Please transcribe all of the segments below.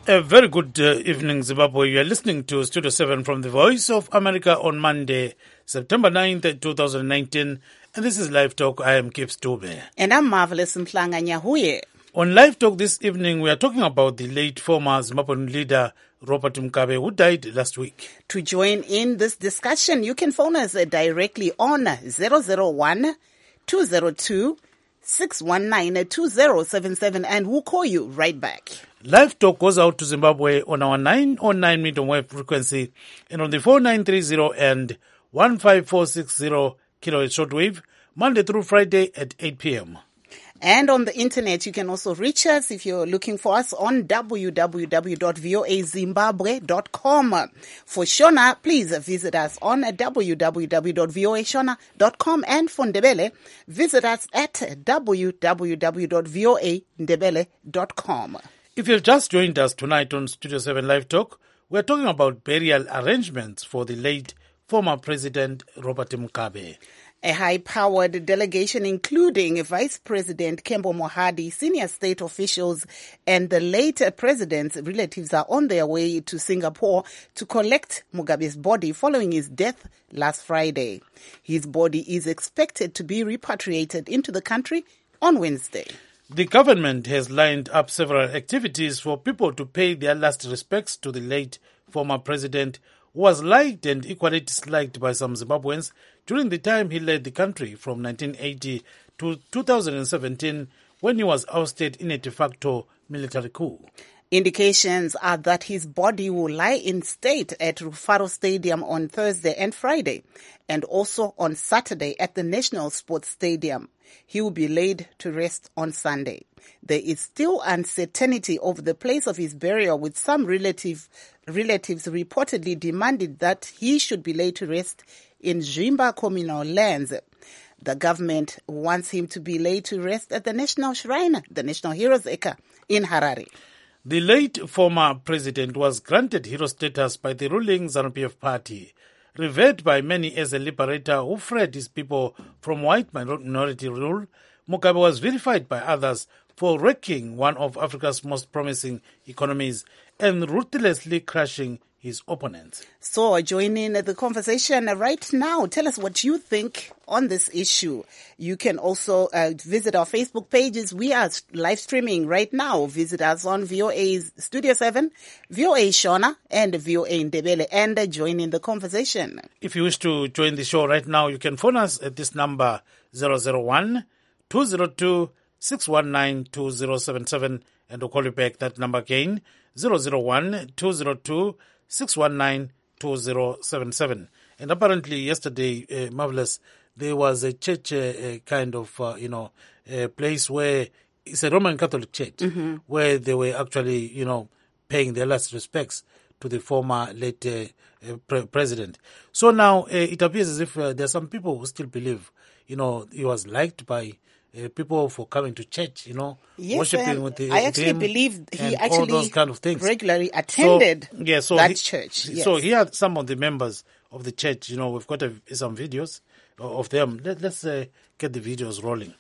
A very good evening, Zimbabwe. You are listening to Studio 7 from the Voice of America on Monday, September 9th, 2019. And this is Live Talk. I am Gibbs Dube. And I'm Marvelous Mhlanga Nyahuye. On Live Talk this evening, we are talking about the late former Zimbabwean leader, Robert Mugabe, who died last week. To join in this discussion, you can phone us directly on 001-202-619-2077 and we'll call you right back. Live Talk goes out to Zimbabwe on our 909 medium wave frequency and on the 4930 and 15460 kilohertz shortwave, Monday through Friday at 8 p.m. And on the internet, you can also reach us if you're looking for us on www.voazimbabwe.com. For Shona, please visit us on www.voashona.com. And for Ndebele, visit us at www.voandebele.com. If you've just joined us tonight on Studio 7 Live Talk, we're talking about burial arrangements for the late former President Robert Mugabe. A high-powered delegation including Vice President Kembo Mohadi, senior state officials, and the late president's relatives are on their way to Singapore to collect Mugabe's body following his death last Friday. His body is expected to be repatriated into the country on Wednesday. The government has lined up several activities for people to pay their last respects to the late former president, who was liked and equally disliked by some Zimbabweans during the time he led the country from 1980 to 2017 when he was ousted in a de facto military coup. Indications are that his body will lie in state at Rufaro Stadium on Thursday and Friday, and also on Saturday at the National Sports Stadium. He will be laid to rest on Sunday. There is still uncertainty over the place of his burial, with some relatives reportedly demanded that he should be laid to rest in Zvimba communal lands. The government wants him to be laid to rest at the National Shrine, the National Heroes Eka, in Harare. The late former president was granted hero status by the ruling ZANU-PF party. Revered by many as a liberator who freed his people from white minority rule, Mugabe was vilified by others for wrecking one of Africa's most promising economies and ruthlessly crushing his opponents. So join in the conversation right now. Tell us what you think on this issue. You can also visit our Facebook pages. We are live streaming right now. Visit us on VOA's Studio 7, VOA Shona, and VOA Ndebele, and join in the conversation. If you wish to join the show right now, you can phone us at this number 001-202-619-2077, and we'll call you back that number again, 001-202-619-2077. And apparently yesterday, Marvelous, there was a church kind of, a place where it's a Roman Catholic church, where they were actually, paying their last respects to the former late president. So now it appears as if there are some people who still believe, he was liked by people for coming to church, yes, worshiping with I actually him believe he and all those kind of things. Regularly attended that church. Yes. So he had some of the members of the church. We've got some videos of them. Let's get the videos rolling.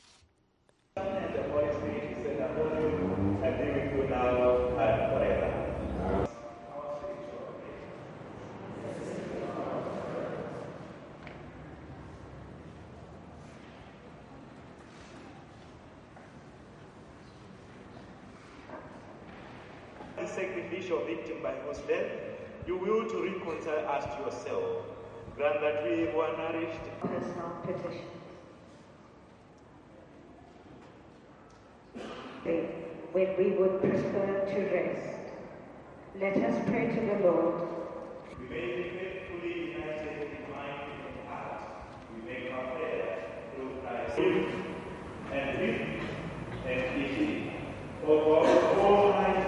Sacrificial victim by whose death you will to reconcile us to yourself. Grant that we who are nourished. Personal petition. When we would prefer to rest, let us pray to the Lord. We may be faithfully united in mind and heart. We make our prayer through Christ. And live and easy. For God, all life.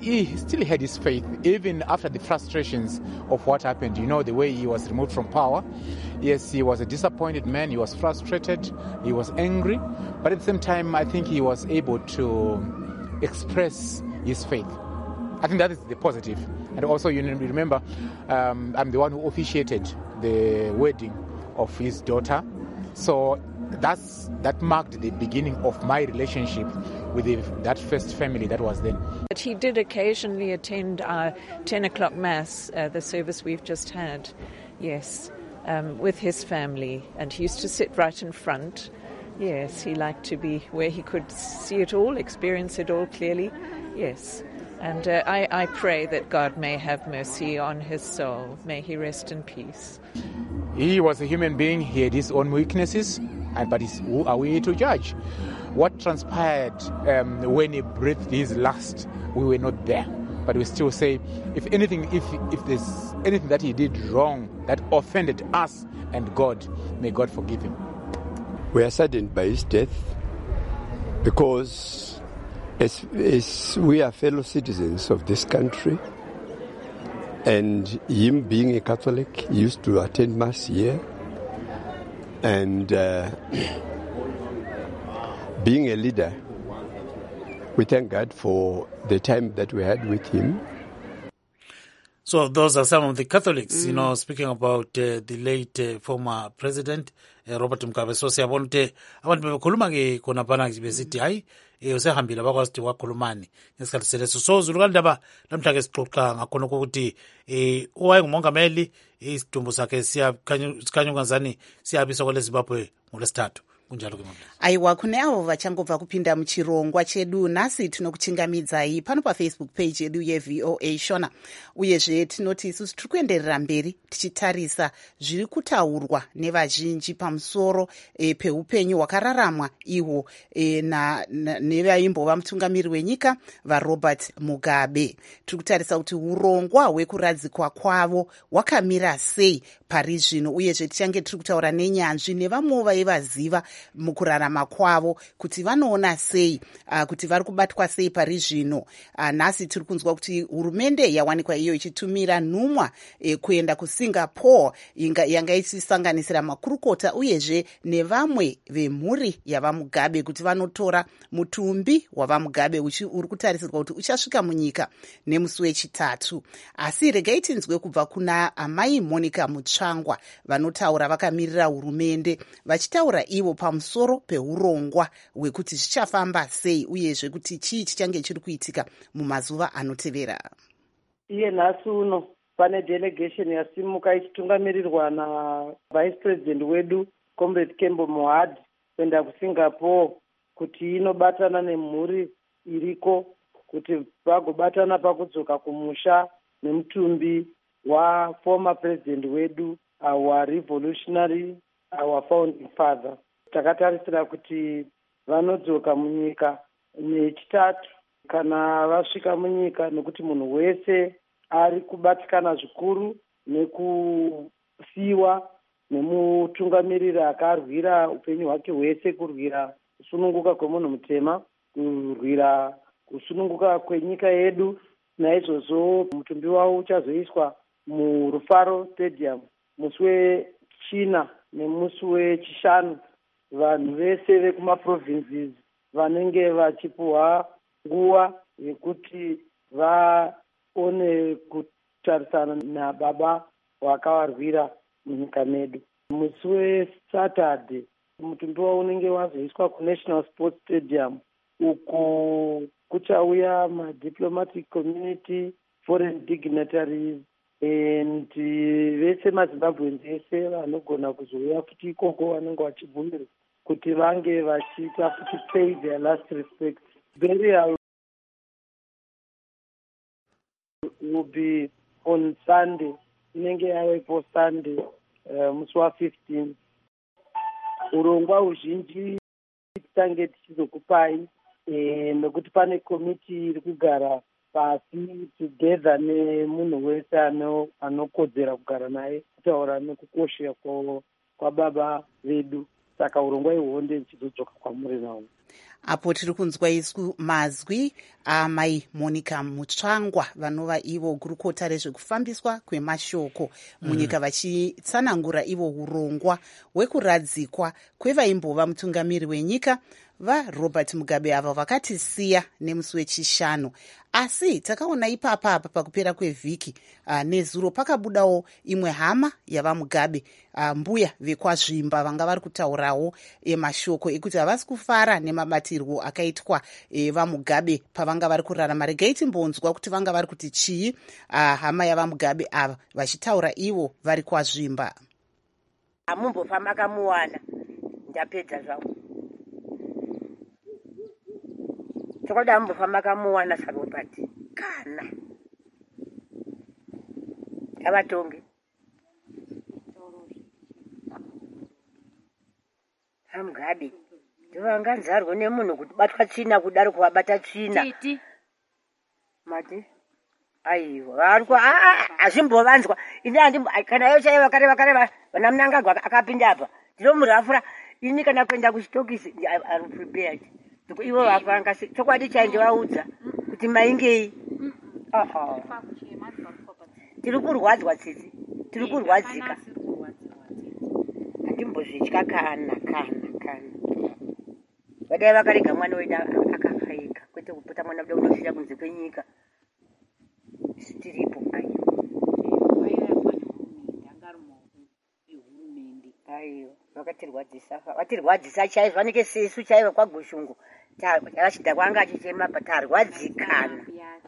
he still had his faith, even after the frustrations of what happened. You know, the way he was removed from power. Yes, he was a disappointed man. He was frustrated. He was angry. But at the same time, I think he was able to express his faith. I think that is the positive. And also, you remember, I'm the one who officiated the wedding of his daughter. So that marked the beginning of my relationship with that first family that was then. But he did occasionally attend our 10 o'clock mass, the service we've just had, yes, with his family. And he used to sit right in front. Yes, he liked to be where he could see it all, experience it all clearly, yes. And I pray that God may have mercy on his soul. May he rest in peace. He was a human being. He had his own weaknesses. But who are we to judge? What transpired when he breathed his last, we were not there. But we still say, if anything, if there's anything that he did wrong that offended us and God, may God forgive him. We are saddened by his death because as we are fellow citizens of this country, and him being a Catholic, he used to attend Mass here, and being a leader, we thank God for the time that we had with him. So those are some of the Catholics, you know, speaking about the late former president, Robert Mugabe. So siyabona ukuthi abantu bekhuluma ke khona phana besithi hayi usehambile bakwazi ukuthi wakhulumani ngesikhathi seleso. So Zulu kaNdaba namhla ke sixoxa ngakhona ukuthi owayengumongameli isidumbu sakhe sikhanya kanzani siyabiswa kwele Zimbabwe ngolesithathu. Aiwa, kune avo vachangobva kupinda muchirongwa chedu, nhasi tinokuchingamidzai pano pafacebook page yedu yeVOA Shona, uyezve tinoti isusu tiri kuenderera mberi tichitarisa zviri kutaurwa nevazhinji pamusoro peupenyu hwakararamwa ihwo nevaimbova mutungamiri wenyika vaRobert Mugabe. Tiri kutarisa kuti urongwa hwekuradzikwa kwavo hwakamira sei pari zvino, uyezve tichange tiri kutaura nenyanzvi nevamwe vaivaziva mukurarama kwavo kuti vanoona sei kuti vari kubatwa sei pari zvino. Nhasi tiri kunzwa kuti hurumende yawanikwa iyo ichitumira nhumwa kuenda kuSingapore yanga ichisanganisira makurukota uyezve nevamwe vemhuri yavaMugabe kuti vanotora mutumbi wavaMugabe uri kutarisirwa kuti uchasvika munyika nemusi wechitatu. Asi regai tinzwe kubva kuna amai Monica Mutsvangwa vanotaura vakamirira hurumende vachitaura ivo pamusoro peurongwa hwekuti zvichafamba sei uyezve kuti chii chichange chiri kuitika mumazuva anotevera. Iye nhasi uno pane delegation yasimuka ichitungamirirwa navice president wedu Comrade Kembo Mohad kuenda kuSingapore kuti inobatana nemhuri iriko kuti vagobatana pakudzoka kumusha nemutumbi waformer president wedu, our revolutionary, our founding father. Takatarisira kuti vanodzoka munyika nechitatu kana vasvika munyika, nekuti munhu wese ari kubatikana zvikuru nekusiyiwa nemutungamiriri akarwira upenyu hwake hwese, kurwira kusununguka kwemunhu mutema, kurwira kusununguka kwenyika yedu. Naizvozvo mutumbi wavo uchazoiswa muRufaro Stadium musi wechina nemusi wechishanu. Vanhu vese vekumaprovinces vanenge vachipuhwa nguva yekuti vaone kutarisana nababa wakavarwira munyika medu. Musi weSaturday mutumbi wavo unenge wazoiswa kuNational Sports Stadium, uko kuchauya madiplomatic community, foreign dignitaries and vese maZimbabweans ese vanogona kuzouya futi ikoko vanenge vachibvumirwa kuti vange vachiita futi pay their last respects. Burial will be on Sunday, inenge yavepo Sunday musi wa15. Urongwa huzhinji titange tichizokupai nekuti pane komiti iri kugara pasi together nemunhu wese anokodzera kugara naye kutaura nekukoshera kwababa vedu. Saka urongwa ihwo ndiye ndichizodzoka kwamuri nawo. apo tiri kunzwa isu mazwi amai Monica Mutsvangwa vanova ivo gurukota rezvekufambiswa kwemashoko munyika vachitsanangura ivo urongwa hwekuradzikwa kwevaimbova mutungamiri wenyika vaRobert Mugabe ava vakatisiya nemusi wechishanu. Asi takaona ipapa pakupera kwevhiki nezuro pakabudawo imwe hama yavaMugabe, mbuya vekwazvimba vanga vari kutaurawo mashoko ekuti havasi kufara nemabatirwo akaitwa vaMugabe pavanga vari kurarama. Regai timbonzwa kuti vanga vari kuti chii hama yavaMugabe ava vachitaura ivo vari kwazvimba. Amumbofa makamuwana ndapedza zvangu chokoda mumbofa makamuwana saRobert kana avatonge vaMugabe ndovanganzarwe nemunhu kuti batwa tsvina kudaro kuvabata tsvina mati aiwa varikwa hazvimbovanzwa ini kana yo chaiva kareva vana Mnangagwa akapinda apa ndinomurafura ini kana kuenda kuchitokisi ari prepared ivo vapanga chokwadi chaindivaudza kuti maingei tiri kurwadzwa tsitsi tiri kurwadzika handimbozvitya kana vadai vakarega mwana wedu akafa ega kwete kupota mwana wedu unosvira kunze kwenyika tiripo aiyo vatirwadzisa chaizvo vaneke sesu chaiva kwaGoshungu takachida kwanga achichema patarwadzikana.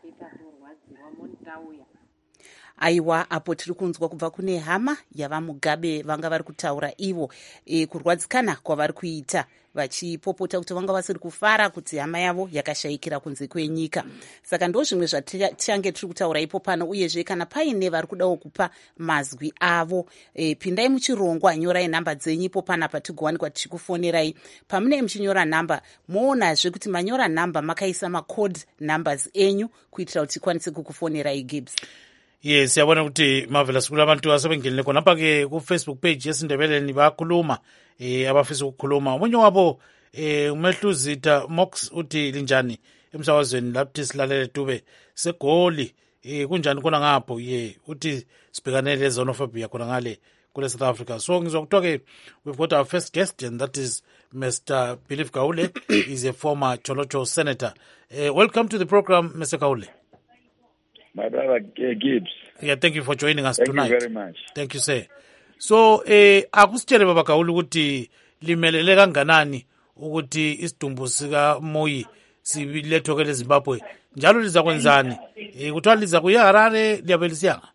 Aiwa, apo tiri kunzwa kubva kune hama yavaMugabe vanga vari kutaura ivo kurwadzikana kwavari kuita vachipopota kuti vanga vasiri kufara kuti hama yavo yakashayikira kunze kwenyika. Saka ndo zvimwe zvatichange tiri kutaura ipo pano, uyezve kana paine vari kudawo kupa mazwi avo pindai muchirongwa, nyorai nhamba dzenyu ipo panapa tigowanikwa tichikufonerai. Pamunei muchinyora nhamba moonazve kuti manyora nhamba makaisa macode numbers enyu kuitira kuti tikwanise kukufonerai. Gibbs. Yes, siyabona ukuthi Marvelous kula abantu asebengenile khonapha ke ku Facebook page yesindebeleni bayakhuluma abafisa ukukhuluma. Omunye wabo uMehluzita Mox uthi linjani emsakazweni lapho silalele Dube segoli kunjani khona ngapho uthi sibhekanele xenophobia khona ngale kule South Africa. So ngizwa kuthiwa ke we've got our first guest and that is Mr. Philip Kaule. He's a former Cholocho senator. Welcome to the program, Mr. Kaule. My brother Gibbs. Yeah, thank you for joining us Thank tonight. you very much. Thank you, sir. So, akusitshele baba Kaule ukuthi limelele kanganani ukuthi isidumbu sika Moi sibilethokele eZimbabwe. Njalo liza kwenzani? Kuthiwa liza kuya Harare liyabelisiyanga.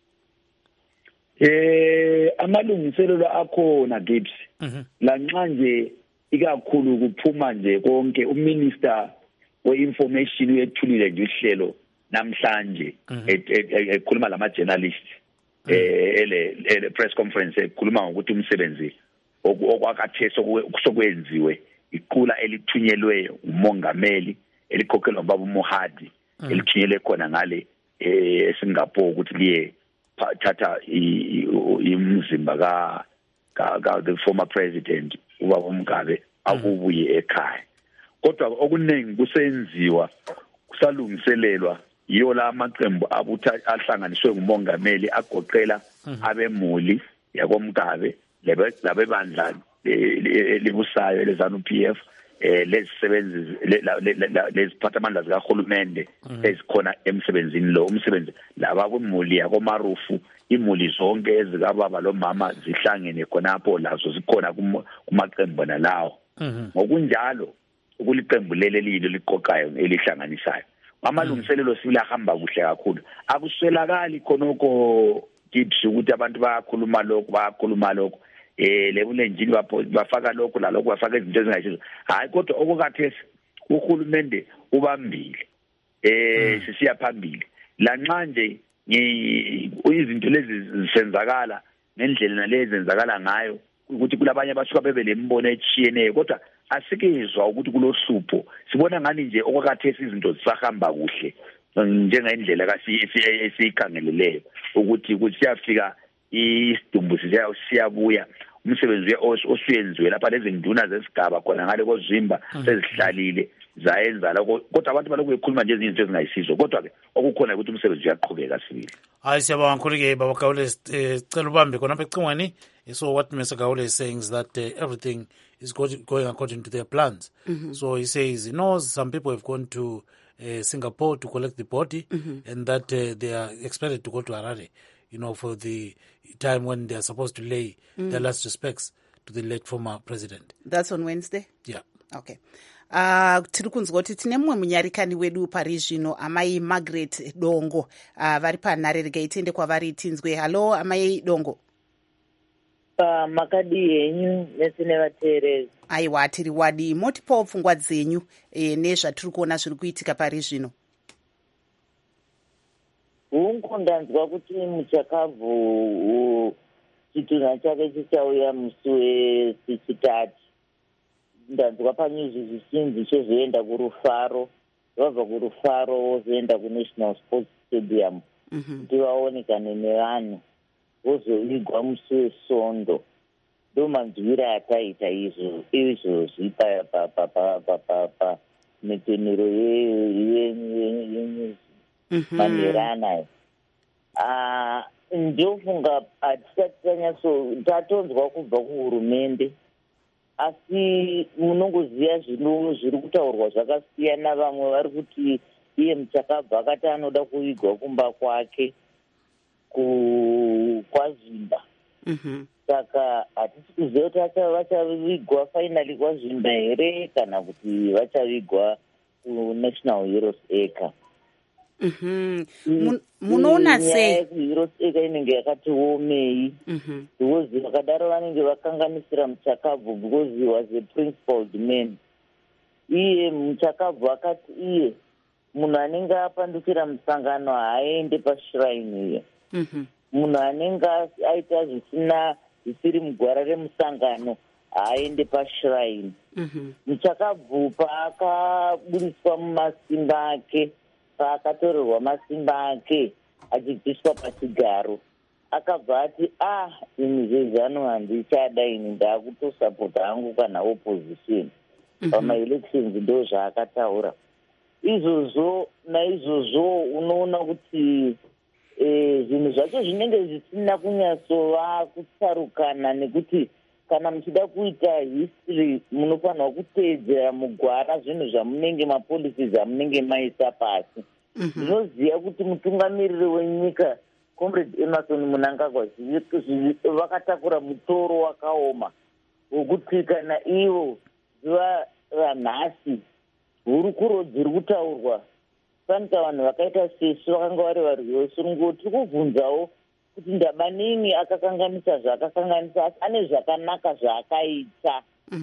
Amalungiselelo akhona Gibbs. Lanxa nje ikakhulu kuphuma nje konke uminister we-information uyethulile nje ihlelo namhlanje ekhuluma lama journalists ele press conference ekhuluma ngokuthi umsebenzi okwakathe sokwenziwe iqula elithunyelwe umongameli elikhokhelwa ubaba Mohadi elithunyelwe khona ngale eSingapore ukuthi liye thatha imzimba ka the former president ubaba Mugabe akubuye ekhaya. Kodwa okuningi kusenziwa kusalungiselelwa yiyo la amaqembu abutha ahlanganiswe ngumongameli agoqela abemuli yakoMugabe labebandla libusayo leZANU-PF lezisebenzi leziphathamandla zikahulumende ezikhona emsebenzini lo umsebenzi laba kwemuli yakoMarufu imuli zonke ezikababa lo mama zihlangene khonapho lazo zikhona kumaqembu nalawo ngokunjalo ukuliqembu leli liqoqayo elihlanganisayo amalungiselelo sibila hamba kuhle kakhulu akuswelakali khonoko Gibbs ukuthi abantu bayakhuluma lokho lebulenjini bafaka lokho lalokho bafaka izinto ezingayisizo hayi kodwa okukhathesi uhulumende ubambile sisiya phambili lanxa nje izinto lezi zisenzakala nendlela nalezi zenzakala ngayo ukuthi kulabanye abasuka bebe lembono etshiyeneyo kodwa asikizwa ukuthi kulohlupho sibona ngani nje okwakhathesi izinto zisahamba kuhle njengendlela kasiyikhangeleleyo ukuthi siyafika isidumbu siyabuya umsebenzi osuyenziwe lapha lezi nduna zesigaba khona ngale kozimba sezihlalile zayenza lokho kodwa abantu balokhu bekhuluma nje izinto ezingayisizo kodwa ke okukhona ukuthi umsebenzi uyaqhubeka sibili. Hayi siyabonga kakhulu ke baba Gaule, cela ubambe khona ecingweni. So what Mr. Gaule is saying is that everything is going according to their plans. So he says he knows some people have gone to Singapore to collect the body, and that they are expected to go to Harare, for the time when they are supposed to lay their last respects to the late former president. That's on Wednesday? Yeah. Okay. Tiri kunzwa kuti tine mumwe munyarikani wedu pari zvino, amai Margaret Dongo, vari panharerega. Tiende kwavari tinzwe. Halo amai Dongo. Makadi yenyu nesine vateereri. Aiwa, tiri wadi. Motipawo pfungwa dzenyu nezvatiri kuona zviri kuitika pari zvino. Hungu ndanzwa kuti muchakabvu chitunha chake chichauya musi wechitatu. Ndanzwa panyuzi zvizhinji chezvoenda kurufaro, vabva kurufaro vozoenda kuNational Sports Stadium kuti vaonekane nevanhu, vozovigwa musi weSondo. Ndo manzwira ataita izvozvi pametenero yenyuzi manherana. Ndofunga hatisati tatonzwa kubva kuhurumende, asi munongoziva zvinhu zviri kutaurwa zvakasiyana. Vamwe vari kuti iye Muchakabva akati anoda kuvigwa kumba kwake kwaZvimba. Saka hatisi kuziva kuti vachavigwa fainali kwaZvimba here kana kuti vachavigwa kuNational Heroes Acre. Munoona sei Heroes Acre inenge yakati omei, because vakadaro vanenge vakanganisira Muchakabva, because he was a principled man. Iye Muchakabva akati iye munhu anenge apandukira musangano haaende pashrine iyo. Munhu anenge aita zvisiri mugwara remusangano haaende pashrine. Muchakabva paakaburiswa mumasimba ake, paakatorerwa masimba ake achibviswa pachigaro, akabva ati ini zvezano handichada, ini ndaakutosapota hangu kana opposition pamaelections. Ndo zvaakataura izvozvo. Naizvozvo unoona kuti zvinhu zvacho zvinenge zvisina kunyatsova kutsarukana, nekuti kana muchida kuita history munofanirwa kuteedzera mugwara zvinhu zvamunenge mapolicies amunenge maisa pasi. Ndinoziva kuti mutungamiriri wenyika Comrade Emerson Mnangagwa vakatakura mutoro wakaoma wokuti kana ivo zuva ranhasi hurukuro dziri kutaurwa fanika vanhu vakaita sesu vakanga vari varwesungu. Tiri kubvunzawo kuti ndabanini akakanganisa zvaakakanganisa, asi ane zvakanaka zvaakaita.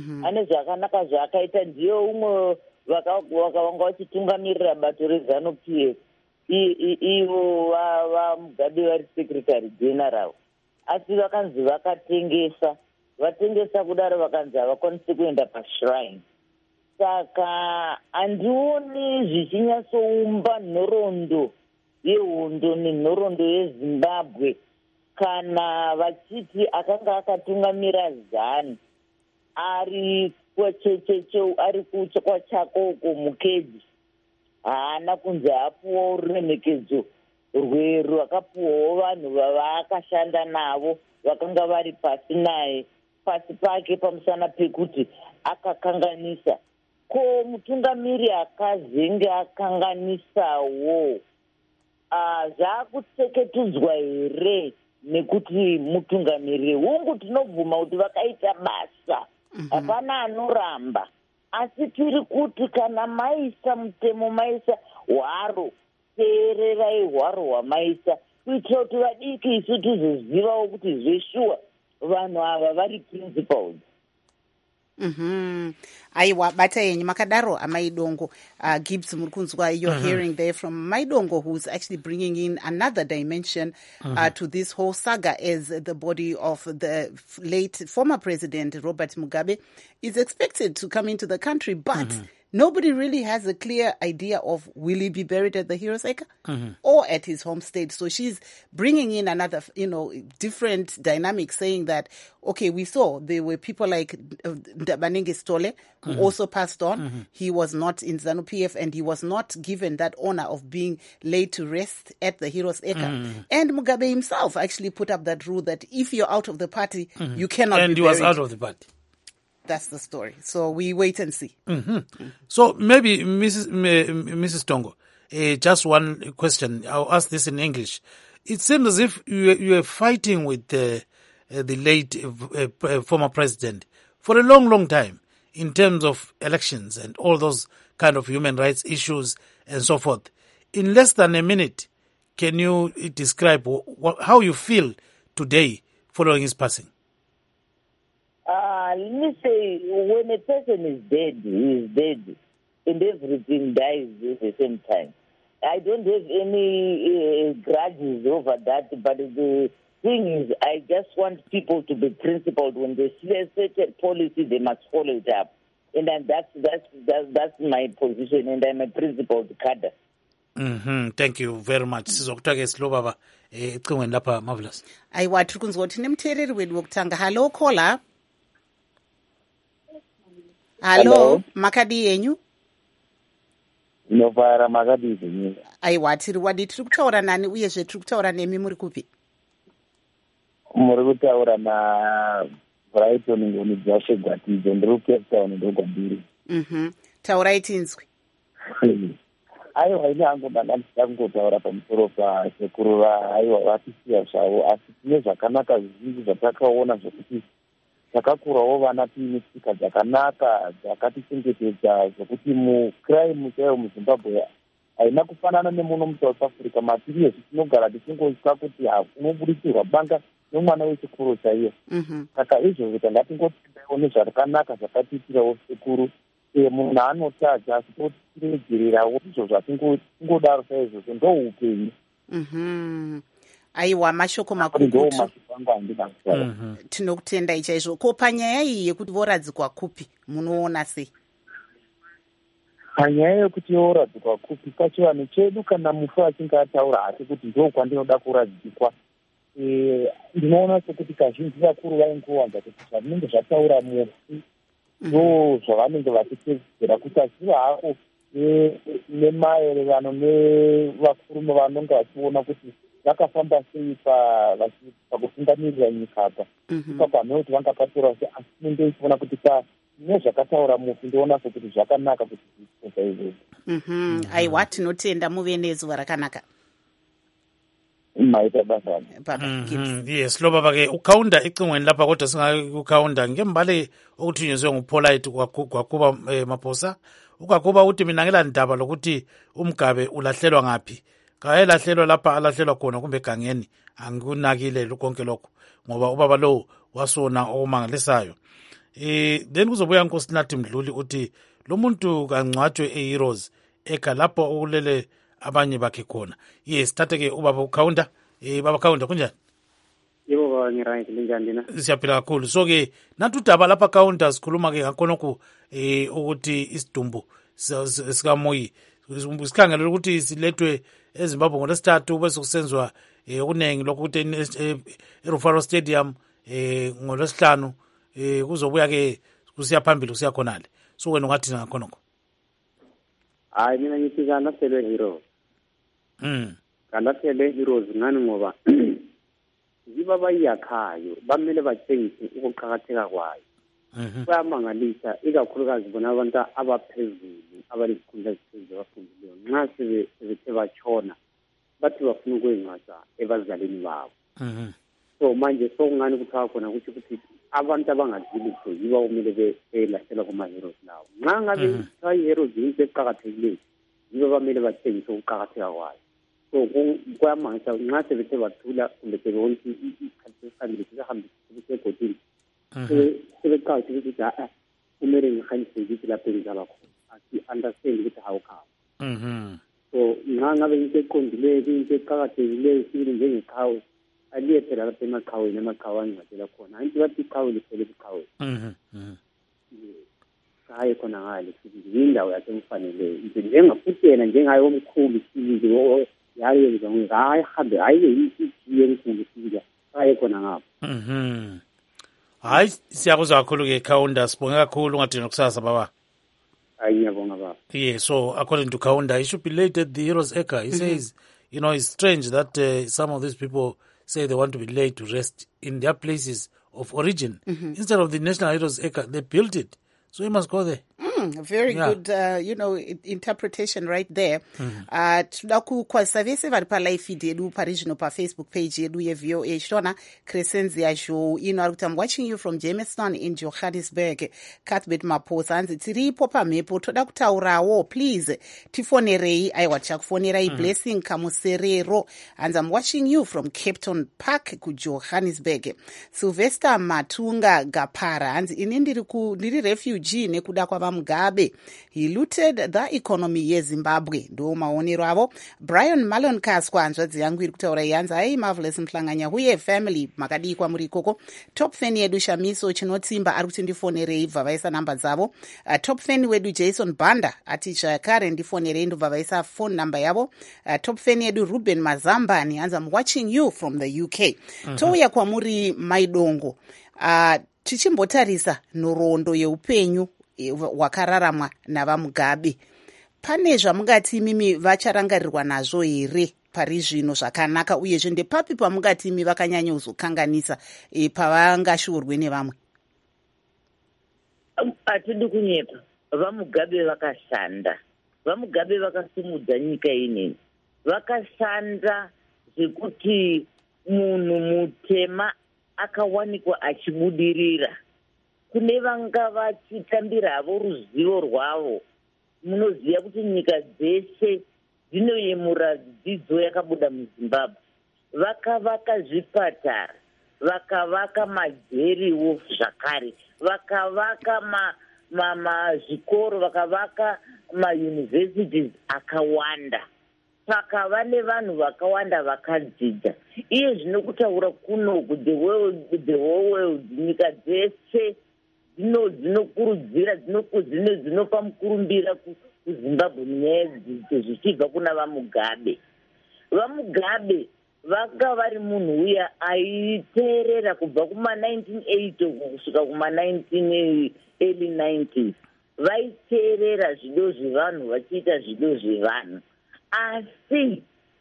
Ndiye umwe vanga vachitungamirira bato reZANU-PF, ivo vamugabe vari secretary general, asi vakanzi vatengesa kudaro, vakanzi havakwanisi kuenda pashrine. Saka handioni zvichinyatsoumba nhoroondo yehondo nenhoroondo yeZimbabwe kana vachiti akanga akatungamira ZANU ari kwachakoko mukeji haana kunzi apuwawo ruremekedzo rwakapuwawo vanhu vavaakashanda navo vakanga vari pasi naye, pasi pake, pamusana pekuti akakanganisa. Ko mutungamiri akazenge akanganisawo zvakutseketudzwa here nekuti mutungamiri? Hungu tinobvuma kuti vakaita basa, hapana anoramba, asi tiri kuti kana maisa mutemo, maisa hwaro, teererai hwaro hwamaisa, kuitira kuti vadiki isu tizozivawo kuti zveshuwa vanhu ava vari principled. Aiwa, bata yenyu makadaro amai Dongo. Gibbs Murkunzwa, you're hearing there from Mai Dongo, who's actually bringing in another dimension to this whole saga, as the body of the late former president Robert Mugabe is expected to come into the country, but nobody really has a clear idea of will he be buried at the Heroes Acre or at his home state. So she's bringing in another, different dynamic, saying that, okay, we saw there were people like Ndabanenge Stole who also passed on. He was not in ZANU-PF and he was not given that honor of being laid to rest at the Heroes Acre. And Mugabe himself actually put up that rule that if you're out of the party, you cannot be buried. And he was out of the party. That's the story. So we wait and see. So maybe Mrs. Tongo, just one question. I'll ask this in English. It seems as if you are fighting with the late former president for a long, long time in terms of elections and all those kind of human rights issues and so forth. In less than a minute, can you describe how you feel today following his passing? Let me say, when a person is dead, he is dead, and everything dies at the same time. I don't have any grudges over that, but the thing is, I just want people to be principled. When they see a certain policy, they must follow it up, and then that's my position, and I'm a principled cadre. Thank you very much. Sizokutake Slobaba ecingweni lapha Marvelous. Aiwa tiri kunzwa kuti nemuteereri wedu wokutanga. Hello caller. Hello, makadi yenyu? Novara makadi yenyu. Aiwa tiri kutaura nani uyezve tiri kutaura nemi muri kupi? Muri kutaura na Brighton ngoni dzashe Gwatidzo ndiri Cape Town ndogwambiri. Taurai tinzwi. Aiwa ine hangu ndangotaura pamusoro pasekuru aiwa vatisiya zvavo, asi tine zvakanaka zvizhinji zvatakaona zvokuti takakurawo vana tiine tsika dzakanaka dzakatichengetedza zvokuti mucrime chaiyo muZimbabwe haina kufanana nemuno muSouth Africa. Matiri yezvi tinogara tichingotya kuti unobuditirwa banga nomwana wechikuru chaiyo. Saka izvozvo tangatingotendaiwo nezvakanaka zvakatiitirawo sekuru. Munhu anotadza asi totiregererawo izvo zvatingodaro saizvozvo ndoupenyu. Aiwa mashoko makuru tinokutendai chaizvo. Ko panyaya iyi yekuti voradzikwa kupi munoona sei? Panyaya yekuti voradzikwa kupi pachivanhu chedu kana mufu achinge ataura hati kuti ndo kwandinoda kuradzikwa, ndinoona sekuti kazhinji vakuru vaingowanza kuti zvavinenge zvataura mufu ndo zvavanenge vachitedzera, kuti aziva hako nemaererano nevakurume vanonge vachiona kuti vakafamba sei pakutungamirira nyika apa. Ipapo hamene kuti vangapatora se, asi tinenge tichiona kuti nezvakataura mufi ndoona sokuti zvakanaka kuti zviita izvozvo. Aiwa tinotenda muve nezuva rakanaka. Maita basa. Yes, lo baba-ke ukhawunda ecingweni lapha kodwa singakukawunda ngembale okuthunyezwe nguPolite kwakuba Maphosa. Ukwakuba uthi mina ngelandaba lokuthi uMgabe ulahlelwa ngaphi. Kayelahlelwa lapha alahlelwa khona kumbe egangeni. Angikunakile konke lokho ngoba ubaba lo wasona okumangalisayo. Then kuzobuya uNkosinathi Mdluli uthi lo muntu kangcwatshwe eHeroes eka lapho okulele abanye bakhe khona. Yes, thathe-ke ubaba ukhawunda. Baba Khawunda kunjani? Yebo baba ngiright linjani na? Siyaphila kakhulu. So-ke nathi udaba lapha Khawunda sikhuluma-ke ngakhonokho ukuthi isidumbu sikaMoyi sikhangelele ukuthi silethwe eZimbabwe ngoLwesithathu bese kusenziwa okuningi lokhu ukuthi eRufaro Stadium ngoLwesihlanu kuzobuya-ke kusiya phambili kusiya khonale. So wena ungathini ngakhonokho? Hayi mina ngithi kalahlelwe Heroes. Kalahlelwe Heroes ngani ngoba yiba bayakhayo bamele batshengise ukuqhakatheka kwayo. Bayamangalisa ikakhulukazi bona abantu abaphezulu abalizikhundla eziphezulu abafundileyo nxa sebethe batshona bathi bafuna ukwenqatha ebazalini babo. So manje sokungani kuthiwa khona ukuthi abantu abangazilutho yiba kumele belahlelwa kuma-Heroes lawo. Nxa ngabe kuthiwa i-Heroes yinto eqakathekileyo yiba bamele batshengise ukuqakatheka kwayo. So kuyamangisa nxa sebethe bathula kumbe sebebona isikhathi sesihambe sisahambe segodini sebeqakatheke ukuthi kumele ngihanyise ukuthi lapho engizalwa khona asi-understand ukuthi hawukhaba. So nxa ngabe into eqondileyo into eqakathekileyo sibili njengeqhawe aliye phela lapha emaqhaweni angcwatshela khona. Anti bathi iqhawe liphele eqhaweni. hayi khona ngale sibili indawo yasemfaneleyo njengafuthi yena njengaye omkhulu sibili yayenza ngayihambe hayi ijiye enkulu sibili hayi khona ngapha. Hayi siyakuzwa kakhulu ke Kaunda, sibonge kakhulu ungadini kusasa baba. Ngiyabonga baba. Yeah, so according to Kaunda, he should be late at the Heroes Acre. He says, you know, it's strange that some of these people say they want to be laid to rest in their places of origin. Instead of the National Heroes Acre, they built it. So he must go there. Very good, interpretation right there. Toda kukwazisa vese vari palive feed yedu pari zvino pafacebook page yedu yeVOA chitona Crescenzia Zhou ino ari kuti I'm watching you from Jamestown in Johannesburg. Cuthbert Maposa anzi tiripo pamhepo toda kutaurawo please tifonerei. Aiwa tichakufonerai. Blessing Kamuserero anzi I'm watching you from Cape Town Park kuJohannesburg. Sylvester Matunga Gapara anzi ini ndiri refugee nekuda kwavamugabe. He looted the economy yeZimbabwe. Ndo maonero avo. Brian Malon Kaswa hanzvadzi yangu iri kutaura yanzi hai Marvelous Mhlanganya huye family makadikwa muri ikoko. Top fan yedu Shamiso Chinotsimba ari kuti ndifonerei bva vaisa namba dzavo. Top fan wedu Jason Banda ati zvakare ndifonerei ndobva vaisa phone number yavo. Top fan yedu Ruben Mazambani hanzi I'm watching you from the UK. Touya kwamuri Maidongo. Tichimbotarisa nhoroondo yeupenyu hwakararamwa navamugabe. Pane zvamungati imimi vacharangarirwa nazvo here pari zvino zvakanaka uyezve ndepapi pamungati imi vakanyanya kuzokanganisa pavangashuurwe nevamwe? Hatidi kunyepa. Vamugabe vakashanda. Vamugabe vakasimudza nyika inei. Vakashanda zvekuti munhu mutema akawanikwa achibudirira. Kune vanga vachitambira havo ruzivo rwavo. Munoziva kuti nyika dzese dzinoyemura dzidzo yakabuda muZimbabwe. Vakavaka zvipatara, vakavaka majeriwo zvakare, vakavaka zvikoro, vakavaka mauniversities akawanda. Saka vane vanhu vakawanda vakadzidza. Iye zvinokutaura kunoku the whole world, nyika dzese dzinokurudzira dzinopa mukurumbira kuZimbabwe munyaya yedzidzo zvichibva kuna vamugabe. Vamugabe vanga vari munhu uya aiteerera kubva kuma1980 kusvika kuma early 90s. Vaiteerera zvido zvevanhu vachiita zvido zvevanhu. Asi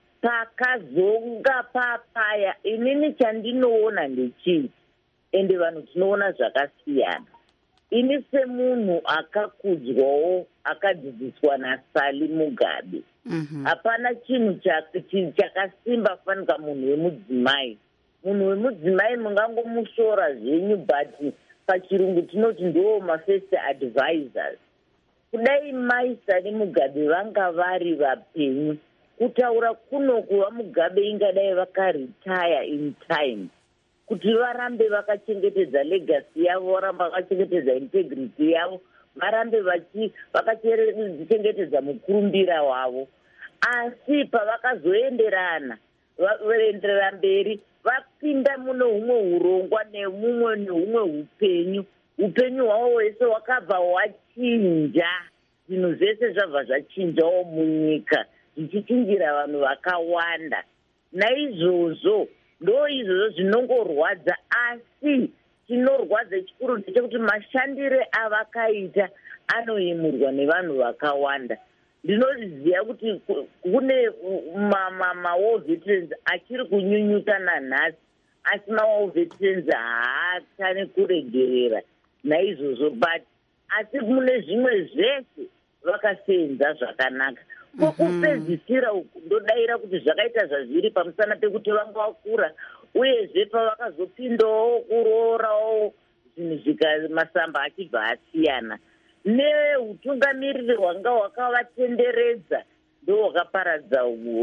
pakazonga papaya inini chandinoona ndechii, ende vanhu tinoona zvakasiyana. Ini semunhu akakudzwawo akadzidziswa naSally Mugabe. Hapana chinhu chakasimba fanika munhu wemudzimai. Munhu wemudzimai mungangomushora zvenyu but pachirungu tinoti ndiwo mafirst advisors. Kudai mai Sally Mugabe vanga vari vapenyu, kutaura kunoku vamugabe ingadai vakaretire in time. Kuti varambe vakachengetedza legacy yavo, varambe vakachengetedza integrity yavo, varambe vakachengetedza mukurumbira wavo. Asi pavakazoenderana vaenderera mberi vapinda muno humwe urongwa nehumwe upenyu. Upenyu hwavo hwese hwakabva hwachinja. Zvinhu zvese zvabva zvachinjawo munyika zvichichinjira vanhu vakawanda. Naizvozvo ndo izvozvo zvinongorwadza, asi chinorwadza chikuru ndechekuti mashandire avakaita anoyemurwa nevanhu vakawanda. Ndinoziva kuti kune ma-war veterans achiri kunyunyuta nanhasi, asi ma-war veterans haatane kuregerera naizvozvo, but asi mune zvimwe zvese vakasenza zvakanaka. Kwokupedzisira ndodayira kuti zvakaita zvazviri pamusana pekuti vanga vakura, uyezve pavakazopindawo kuroorawo zvinhu masamba achibva asiyana. Neutungamiriri hwanga hwakavatenderedza ndo hwakaparadza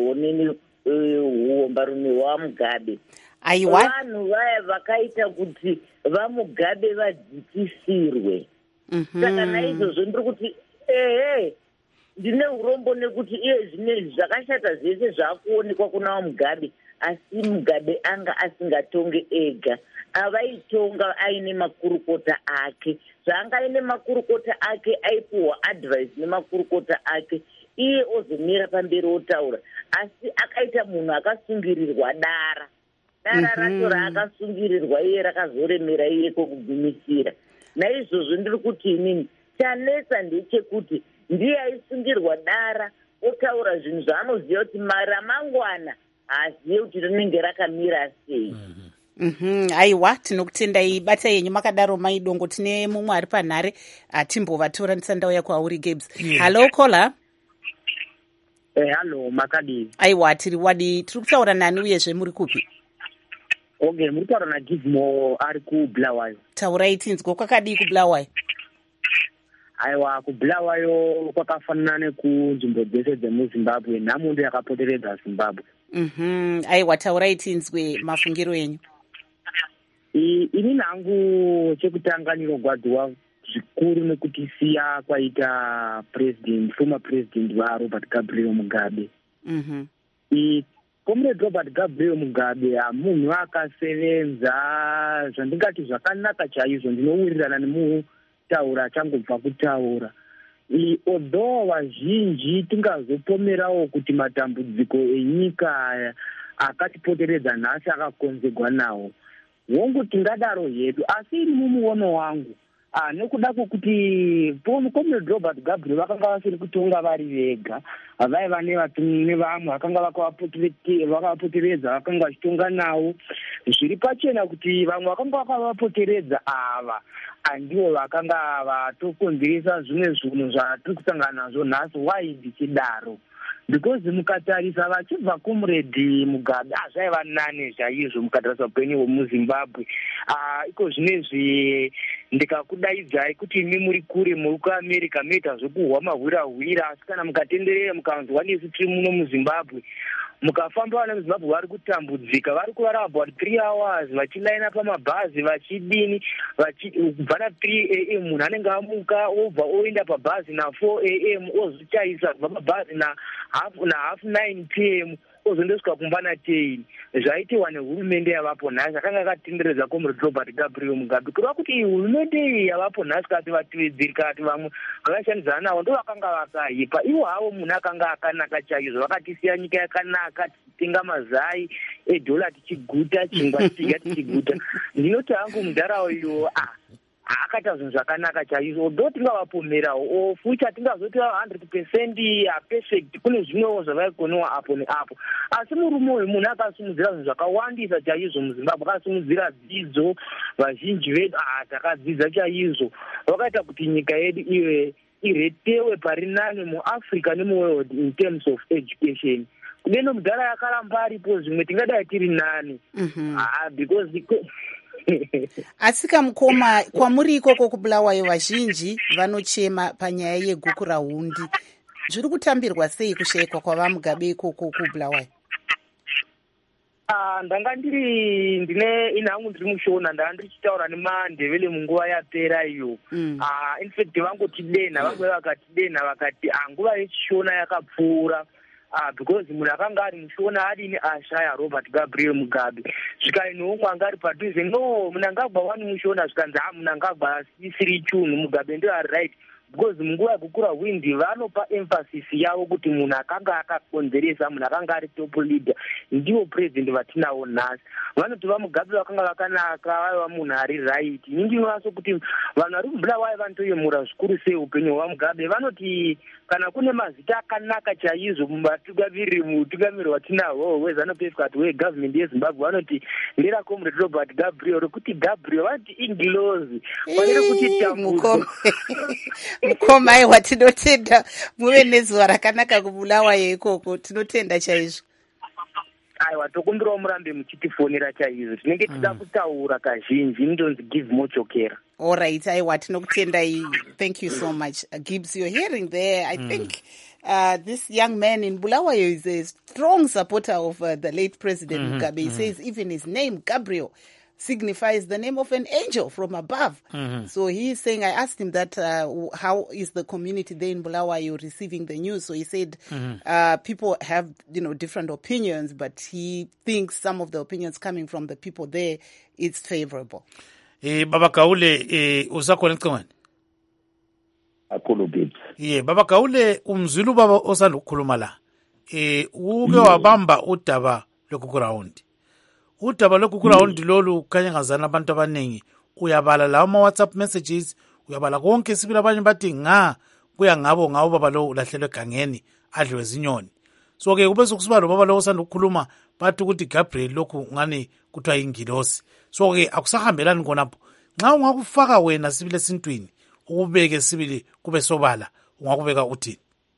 huombarume hwaMugabe. Vanhu vaya vakaita kuti vaMugabe vadzikisirwe. Saka naizvozvo ndiri kuti ndine urombo nekuti iye zvinezvi zvakashata zvese zvaakuonekwa kuna vaMugabe asi Mugabe anga asingatonge ega, avaitonga aine makurukota ake. Zvanga aine makurukota ake aipuwa advice nemakurukota ake, iye ozomira pamberi otaura. Asi akaita munhu akasungirirwa dara racho raakasungirirwa iye rakazoremera iye kokugumisira. Naizvozvo ndiri kuti inini chanetsa ndechekuti ndiye aisungirwa dara otaura zvinhu zvaanoziva kuti ramangwana haazive kuti rinenge rakamira sei. Aiwa, tinokutendai. Bata yenyu makadaro maidongo. Tine mumwe ari panhare atimbovatora ndisandauya kwauri Gabes. Hello caller. Hello makadi. Aiwa, tiri wadi. Tiri kutaura nani uyezve muri kupi? Okay, muri kutaura naGizmo ari kuBulawayo. Taurai tinzwa kwakadii kuBulawayo? Aiwa, kuBulawayo kwakafanana nekunzvimbo dzese dzemuZimbabwe. Nhamo ndiyo yakapoteredza Zimbabwe. Aiwa, taurai tinzwe mafungiro enyu. Ini nangu chekutanga ndinogwadziwa zvikuru nekutisiya kwaita former president vaRobert Gabriel Mugabe. Comrade Robert Gabriel Mugabe munhu akasevenza zvandingati zvakanaka chaizvo. Ndinowirirana nemutaura achangobva kutaura. Although vazhinji tingazopomerawo kuti matambudziko enyika akatipoteredza nhasi akakonzerwa nawo, wongu tingadaro hedu, asi iri mumuono wangu nekuda kwokuti Comrade Robert Gabriel vakanga vasiri kutonga vari vega, vaiva nevamwe vakanga vakavapoteredza vakanga vachitonga nawo. Zviri pachena kuti vamwe vakanga vakavapoteredza ava ndivo vakanga vatokonzeresa zvimwe zvinhu zvatiri kusangana nazvo nhasi. Why ndichidaro? Because mukatarisa vachibva Comrade Mugabe zvaiva nane chaizvo mukatarisa upenyu hwemuZimbabwe. Iko zvinezvi ndikakudaidzai kuti imi muri kure muri kuAmerica moita zvekuhwa mahwirahwira, asi kana mukatenderera mukanzwa nesu tiri muno muZimbabwe, mukafamba vana muZimbabwe vari kutambudzika, vari kuvara about 3 hours vachilaina pamabhazi vachidini, kubva na3 am munhu anenge amuka obva oenda pabhazi na4 am ozochaisa kubva pabhazi half 9 pm ozondosvika kumba na10. Zvaitiwa nehurumende yavapo nhasi akanga akatenderedza Comrade Robert Gabriel Mugabe. Kureva kuti hurumende iyi yavapo nhasi kati vatevedzeri kati vamwe vakashandidzana navo ndo vakanga vakaipa. Ivo havo munhu akanga akanaka chaizvo, vakatisiya nyika yakanaka, tichitenga mazai edhola tichiguta, chingwa tichidya tichiguta. Ndinoti hangu mundaraunda akaita zvinhu zvakanaka chaizvo. Do tingavapomerawo futi hatingazoti 100% perfect, kune zvimwewo zvavaikonewa apo neapo. Asi murume uyu munhu akasimudzira zvinhu zvakawandisa chaizvo muZimbabwe. Akasimudzira dzidzo, vazhinji vedu takadzidza chaizvo. Vakaita kuti nyika yedu ive iretewe pari nane muAfrica nemuworld in terms of education. Kudeno mudhara yakaramba aripo zvimwe tingadai tiri nane because Asika mukoma kwamuri ikoko kuBulawayo vazhinji vanochema panyaya yeguku rahundi. Zviri kutambirwa sei kushayikwa kwavaMugabe ikoko kuBulawayo? Ndanga ndine inhangu ndiri mushona, ndanga ndichitaura nemanDebele munguva yapera iyo. In fact vangotidena, vamwe vakatidena vakati nguva yechishona yakapfuura. Because munhu akanga ari mushona adini ashaya Robert Gabriel Mugabe. Zvikainoumwe anga ari padhuze, no Mnangagwa wani mushona, zvikanzi Mnangagwa isiri chunhu, Mugabe ndio ari right. Because munguva yekukura windi vanopa emphasis yavo kuti munhu akanga akakonzeresa, munhu akanga ari top leader ndivo president vatinawo nhasi. Vanoti vaMugabe vakanga vakanaka, vaiva munhu ari right. Ini ndinonaso kuti vanhu vari kuBulawayo vanotoyemura zvikuru sei upenyu hwaMugabe. Vanoti kana kune mazita akanaka chaizvo mutungamiri watinahwo weZANU-PF kati wegovernment yeZimbabwe, vanoti ndera Comrade Robert Gabriel, rekuti Gabriel vanoti ingilozi, vanere kuti tambudzo. Mukoma aiwa, tinotenda muve nezuva rakanaka kuBulawayo ikoko, tinotenda chaizvo. Aiwa, tokumbirawo murambe muchitifonera chaizvo, tinenge tida kutaura kazhinji. Ndonzi Gizmo Chokera. All right, aiwa, tinokutendai. Thank you so much. Gibbs, you're hearing there. I think this young man in Bulawayo is a strong supporter of the late President Mugabe. He says even his name, Gabriel, signifies the name of an angel from above. So he is saying, I asked him that, how is the community there in Bulawayo receiving the news? So he said, people have, different opinions, but he thinks some of the opinions coming from the people there is favorable. Baba Kaule, usakhona ecingweni? Akhulu bibi. Baba Kaule, umzulu baba osanda ukukhuluma la. Uke wabamba udaba lokuground. Udaba lokuground lolu kanye ngazana abantu abaningi. Uyabala lawo ma-WhatsApp messages, uyabala konke sibili abanye bathi kuya ngabo baba lo ulahlelwe egangeni adliwe zinyoni. So ke kube sokusiba lo baba lo osanda ukukhuluma bathi ukuthi Gabriel lokhu ngani kuthiwa ingilosi. So ke akusahambelani konapho. Nxa ungakufaka wena sibili esintwini, ukubeke sibili kube sobala, ungakubeka uthini?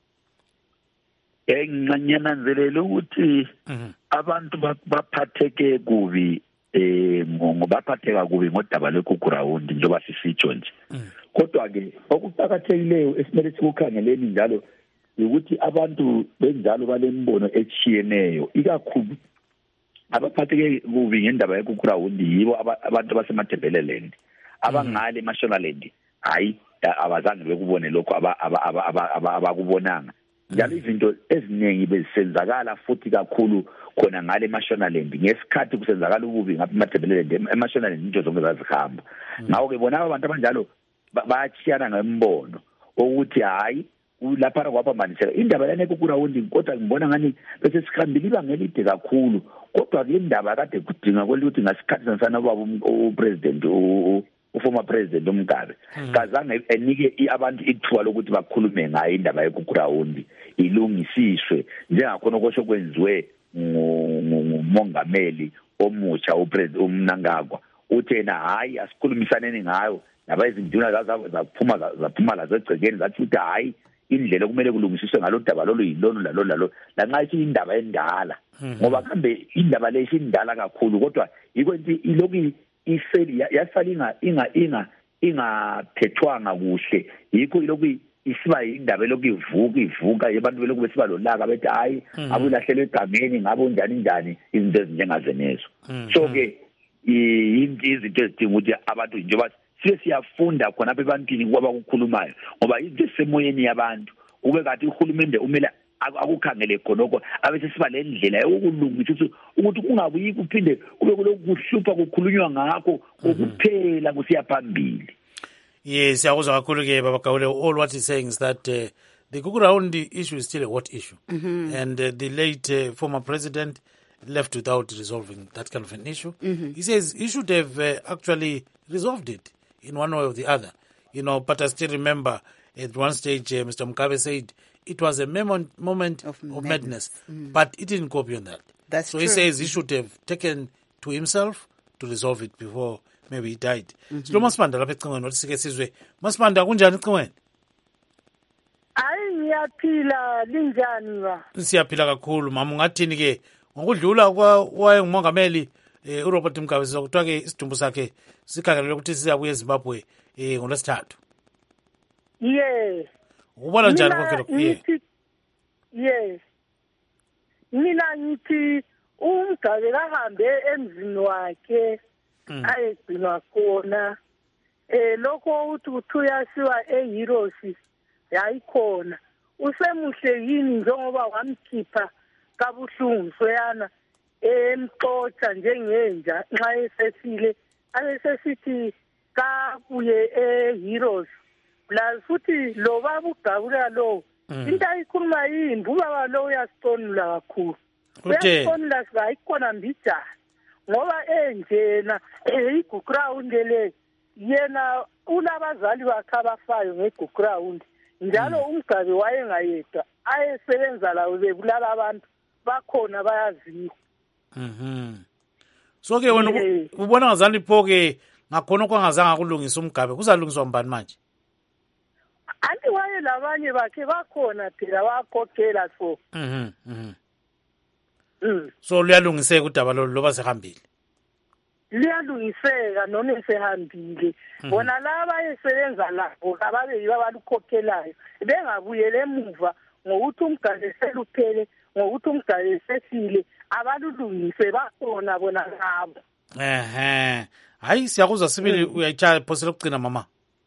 Ngiyananzelela ukuthi abantu baphatheke kubi ngobaphatheka kubi ngodaba lokuground njengoba sisitsho nje. Kodwa ke okuqhakathekileyo esimele sikukhangeleni njalo ukuthi abantu benjalo balembono echiyeneyo, ikakhulu abaphatheke kubi ngendaba yokuground yibo abantu baseMathebeleland, abangale eMashonaland hayi abazange bekubone lokho abakubonanga. Njalo izinto eziningi bezisenzakala futhi kakhulu khona ngale eMashonaland ngesikhathi kusenzakala ububi ngapha eMathebeleland. eMashonaland into zonke zazihamba. Ngawo ke bona abantu abanjalo bayachiyana ngembono ukuthi hayi lapha kwaphambaniseka indaba lana yokuground, kodwa ngibona ngani bese sikhambile ibanga elide kakhulu. Kodwa ke indaba kade kudinga ukuthi ngasikhathi sansana ubaba upresident uformer president uMgabe kazange enike abantu ithuba lokuthi bakhulume ngayo indaba yokuground ilungisiswe njengakhona okusho kwenziwe ngumongameli omutsha upresident uMnangagwa. Uthena hayi asikhulumisaneni ngayo naba izinduna zaphuma la zegcekeni zathi ukuthi hayi indlela kumele kulungisiswe ngalodaba lolu yilolu lalo lanxa ithi indaba endala ngoba kambe indaba leyo indala kakhulu, kodwa ikwenzi iloki iseli yasala ingaphethwanga kuhle. Yikho iloki isiba indaba eloki ivuka abantu beloku besiba lolaka bethi hayi abulahlelwe egangeni ngabo njani izinto ezinjengazenezo. So ke izinto ezidinga ukuthi abantu njengoba siyafunda khona apha ebantwini kwaba kukhulumayo ngoba izinto esemoyeni yabantu ube kanti uhulumende umele akukhangele khonoko abese siba le ndlela yokulungisa ukuthi kungabuyi kuphinde kube kuhlupha kukhulunywa ngakho ukuphela kusiya phambili. Yes, siyakuzwa kakhulu ke Baba Kaule. All what he's saying is that the ground issue is still a hot issue, and the late former president left without resolving that kind of an issue. He says he should have actually resolved it in one way or the other, but I still remember at one stage Mr. Mugabe said it was a moment of madness, but it didn't go beyond that. That's so true. He says he should have taken to himself to resolve it before maybe he died. Silo Masibanda lapha ecingweni wathi sike sizwe. Masibanda kunjani ecingweni? Hayi ngiyaphila, linjani ba? Siyaphila kakhulu mama. Ungathini ke ngokudlula kwaye ngumongameli uRobert Mugabe sizokuthiwa ke isidumbu sakhe sikhangelele ukuthi siyabuya eZimbabwe ngoLwesithathu. Yes. Ubona njani konke lokho? Yes. Mina ngithi uMgabe kahambe emzini wakhe ayegcinwa khona. Lokho uthi uthuyasiwa eHeroes yayikhona. Usemuhle yini njengoba wamkhipha kabuhlungu soyana emxoxa njengenja nxa esefile abesesithi kabuye eHeroes. Plus futhi lo baba uGabula lo into ayikhuluma yini ubaba lo uyasitonula kakhulu. Uyasitonula sibayikhona mbijana ngoba enjena iGround le yena unabazali bakhe abafayo ngeGround njalo uMgabe wayengayedwa ayesebenza lawo bebulala abantu bakhona bayaziwa. So ke wena ubona ngazani pho ke ngakhona kwangazanga kulungisa uMgabe kuzalungiswa mbani manje? Anti waye labanye bakhe bakhona phela bakhokhela so. So luyalungiseka udaba loba sehambile. Liyalungiseka noma sehambile. Bona laba esebenza lapho ababe yiba balukhokhelayo bengabuyele emuva ngokuthi uMgabe seluphele ngokuthi uMgabe sesile abalulungise bakhona bona ngabo. Hayi siyakuzwa sibili uyayitshaya phose lokugcina mama.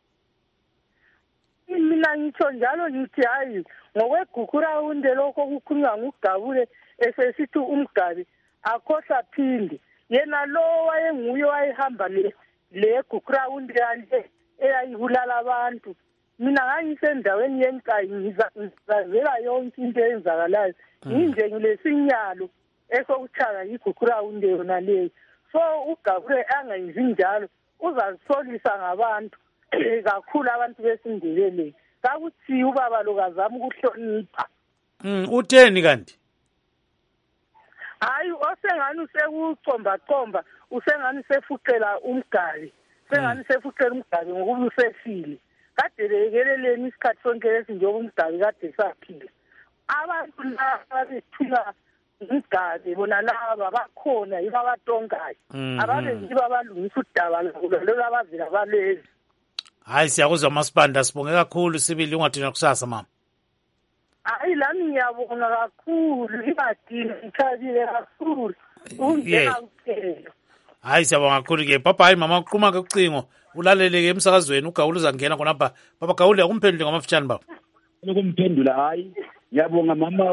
Mina ngitsho njalo ngithi hayi ngokwegugurawunde lokho kukhulunywa nguGabule esesithi umgabi akhohlwa phindi yena lo wayenguye wayehamba le gugurawunde yale eyayibulala abantu. Mina ngangisendaweni yenkayi ngizazela yonke into eyenzakalayo nginje ngilesinyalo esokuthaka igugurawunde yona leyo. So uGabule angayenzi njalo uzazisolisa ngabantu kakhulu abantu besindebele. Kakuthi ubaba lo kazama ukuhlonipha. Utheni kanti? Hayi osengani usekucomba usengani sefuqela umgabi. Sengani sefuqela umgabi ngokuba usefile. Kade lekeleleni isikhathi sonke esinjoba umgabi kade saphila. Abantu laba bethula umgabi bona laba bakhona yiba abatongayo. Ababenziba abalungisa udaba lo abavela balezi. Hayi siyakuzwa Masibanda sibonge kakhulu sibili ungathina kusasa mama. Hayi lami ngiyabonga kakhulu ibadini ngithabile kakhulu. Ungena kuphela. Hayi siyabonga kakhulu ke papa hayi mama uqhuma ke ucingo ulalele ke emsakazweni uGawule uzangena khonapha baba Gawule akumphendule ngamafutshane baba. Ukumphendula hayi ngiyabonga mama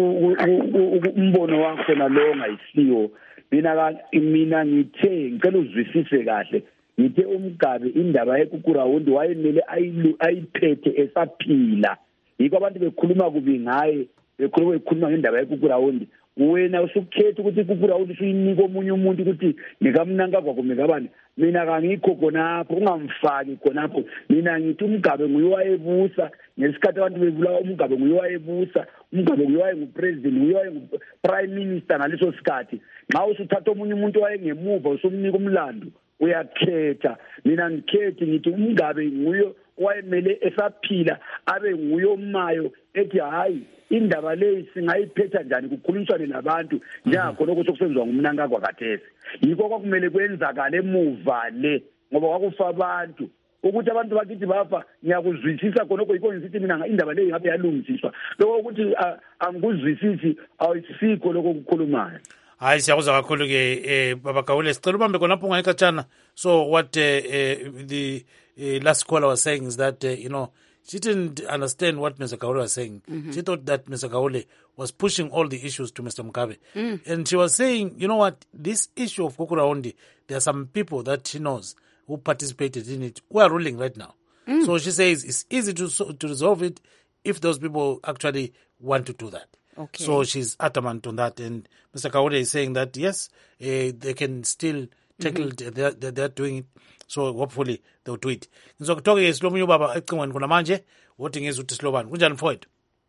umbono wakho nalo ngayisiyo mina ngithe ngicela uzwisise kahle ngithe umgabi indaba yegugurawundi wayemele ayiphethe esaphila yiko abantu bekhuluma kubi ngaye bekhuluma ngendaba yegugurawundi wena usukhetha ukuthi igugurawundi uyinika omunye umuntu ukuthi nikamnanga kwakho ngabani mina kangikho khonapho ungamfaki khonapho mina ngithi umgabe nguye wayebusa ngesikhathi abantu bebulawa umgabe nguye wayebusa umgabe nguye wayengupresident nguye wayenguprime minister ngaleso sikhathi nxa usuthatha omunye umuntu wayengemuva usumnika umlando uyakhetha mina ngikhethi ngithi umgabe nguye wayemele esaphila abe nguye omayo ethi hayi indaba leyi singayiphetha njani kukhulunyiswane nabantu njengakho lokho sokusenziwa ngumnanga kwakathesi yiko kwakumele kwenzakala emuva le ngoba kwakufa abantu ukuthi abantu bakithi bafa ngiyakuzwisisa khonokho yiko ngisithi mina indaba leyi ngabe yalungisiswa lokho ukuthi angikuzwisisi awusikho lokho kukhulumayo. Hayi siyakuzwa kakhulu ke baba Gawule sicela ubambe khonapho ungayikhatshana. So what the last caller was saying is that she didn't understand what Mr. Gawule was saying. She thought that Mr. Gawule was pushing all the issues to Mr. Mugabe. And she was saying, you know what, this issue of Gugurawundi, there are some people that she knows who participated in it who are ruling right now. So she says it's easy to resolve it if those people actually want to do that. Okay. So she's adamant on that. And Mr. Gawule is saying that, yes, they can still tackle it. They're doing it. So hopefully they'll do it. Ngizokutoke isilomunye ubaba ecingweni khona manje wothi ngizwe ukuthi silobani. Kunjani mfowethu?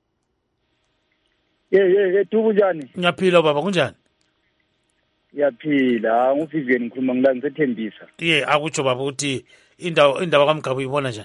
Kunjani? Ngiyaphila baba kunjani? Ngiyaphila, nguVivian ngikhuluma ngila ngisethembisa. Akutsho baba ukuthi indaba kaMgabe uyibona njani?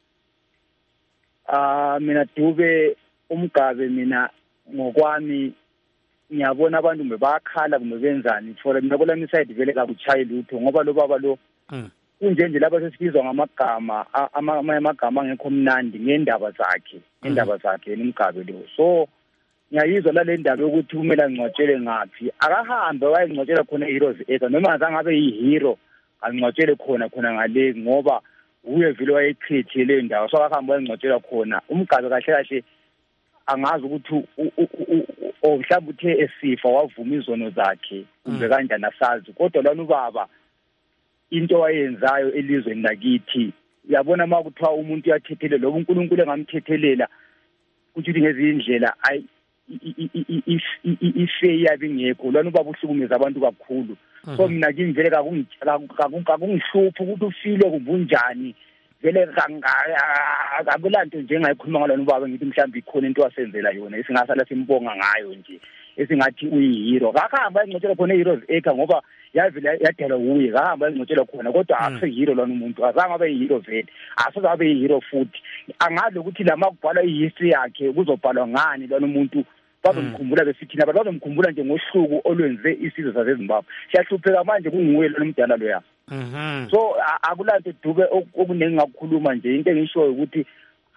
Mina Dube umgabe mina ngokwami ngiyabona abantu bayakhala kumbe benzani for mina kolami side vele kakuchayi lutho ngoba lo baba lo kunjenje lapha sesibizwa ngamagama amagama angekho mnandi ngendaba zakhe umgabe lo. So ngiyayizwa la le ndaba yokuthi kumele angcwatshele ngaphi akahambe wayengcwatshela khona eHeroes Acre noma azangabe yihero angcwatshele khona ngale ngoba uye vele wayechithi le ndawo so akahambe wayengcwatshela khona umgabe kahle kahle angazi ukuthi mhlawumbe uthe esifa wavuma izono zakhe kumbe kanjani asazi kodwa lana ubaba into wayenzayo elizweni lakithi yabona makuthiwa umuntu uyathethelela loba uNkulunkulu engamthethelela ukuthi ngezindlela ife yabe ngekho lana ubaba uhlukumeza abantu kakhulu. So mina ngimvele kakungihluphi ukuthi ufile kubunjani vele akulanto njengayikhuluma ngalona ubaba ngithi mhlawumbe ikhona into wasenzela yona esingasala simbonga ngayo nje esingathi uyihero akahamba engcotshela khona eHeroes Acre ngoba yavela yadela uye akahamba engcotshela khona kodwa akusihero lona umuntu azange abe yihero vele asoze abe yihero futhi angazi ukuthi lama kubhala ihistory yakhe kuzobhalwa ngani lona umuntu bazomkhumbula besithina abantu bazomkhumbula nje ngohluku olwenze isizwe saseZimbabwe siyahlupheka manje kunguwe lo mdala loya. So akulanto Dube okuningi ngakukhuluma nje into engishoyo ukuthi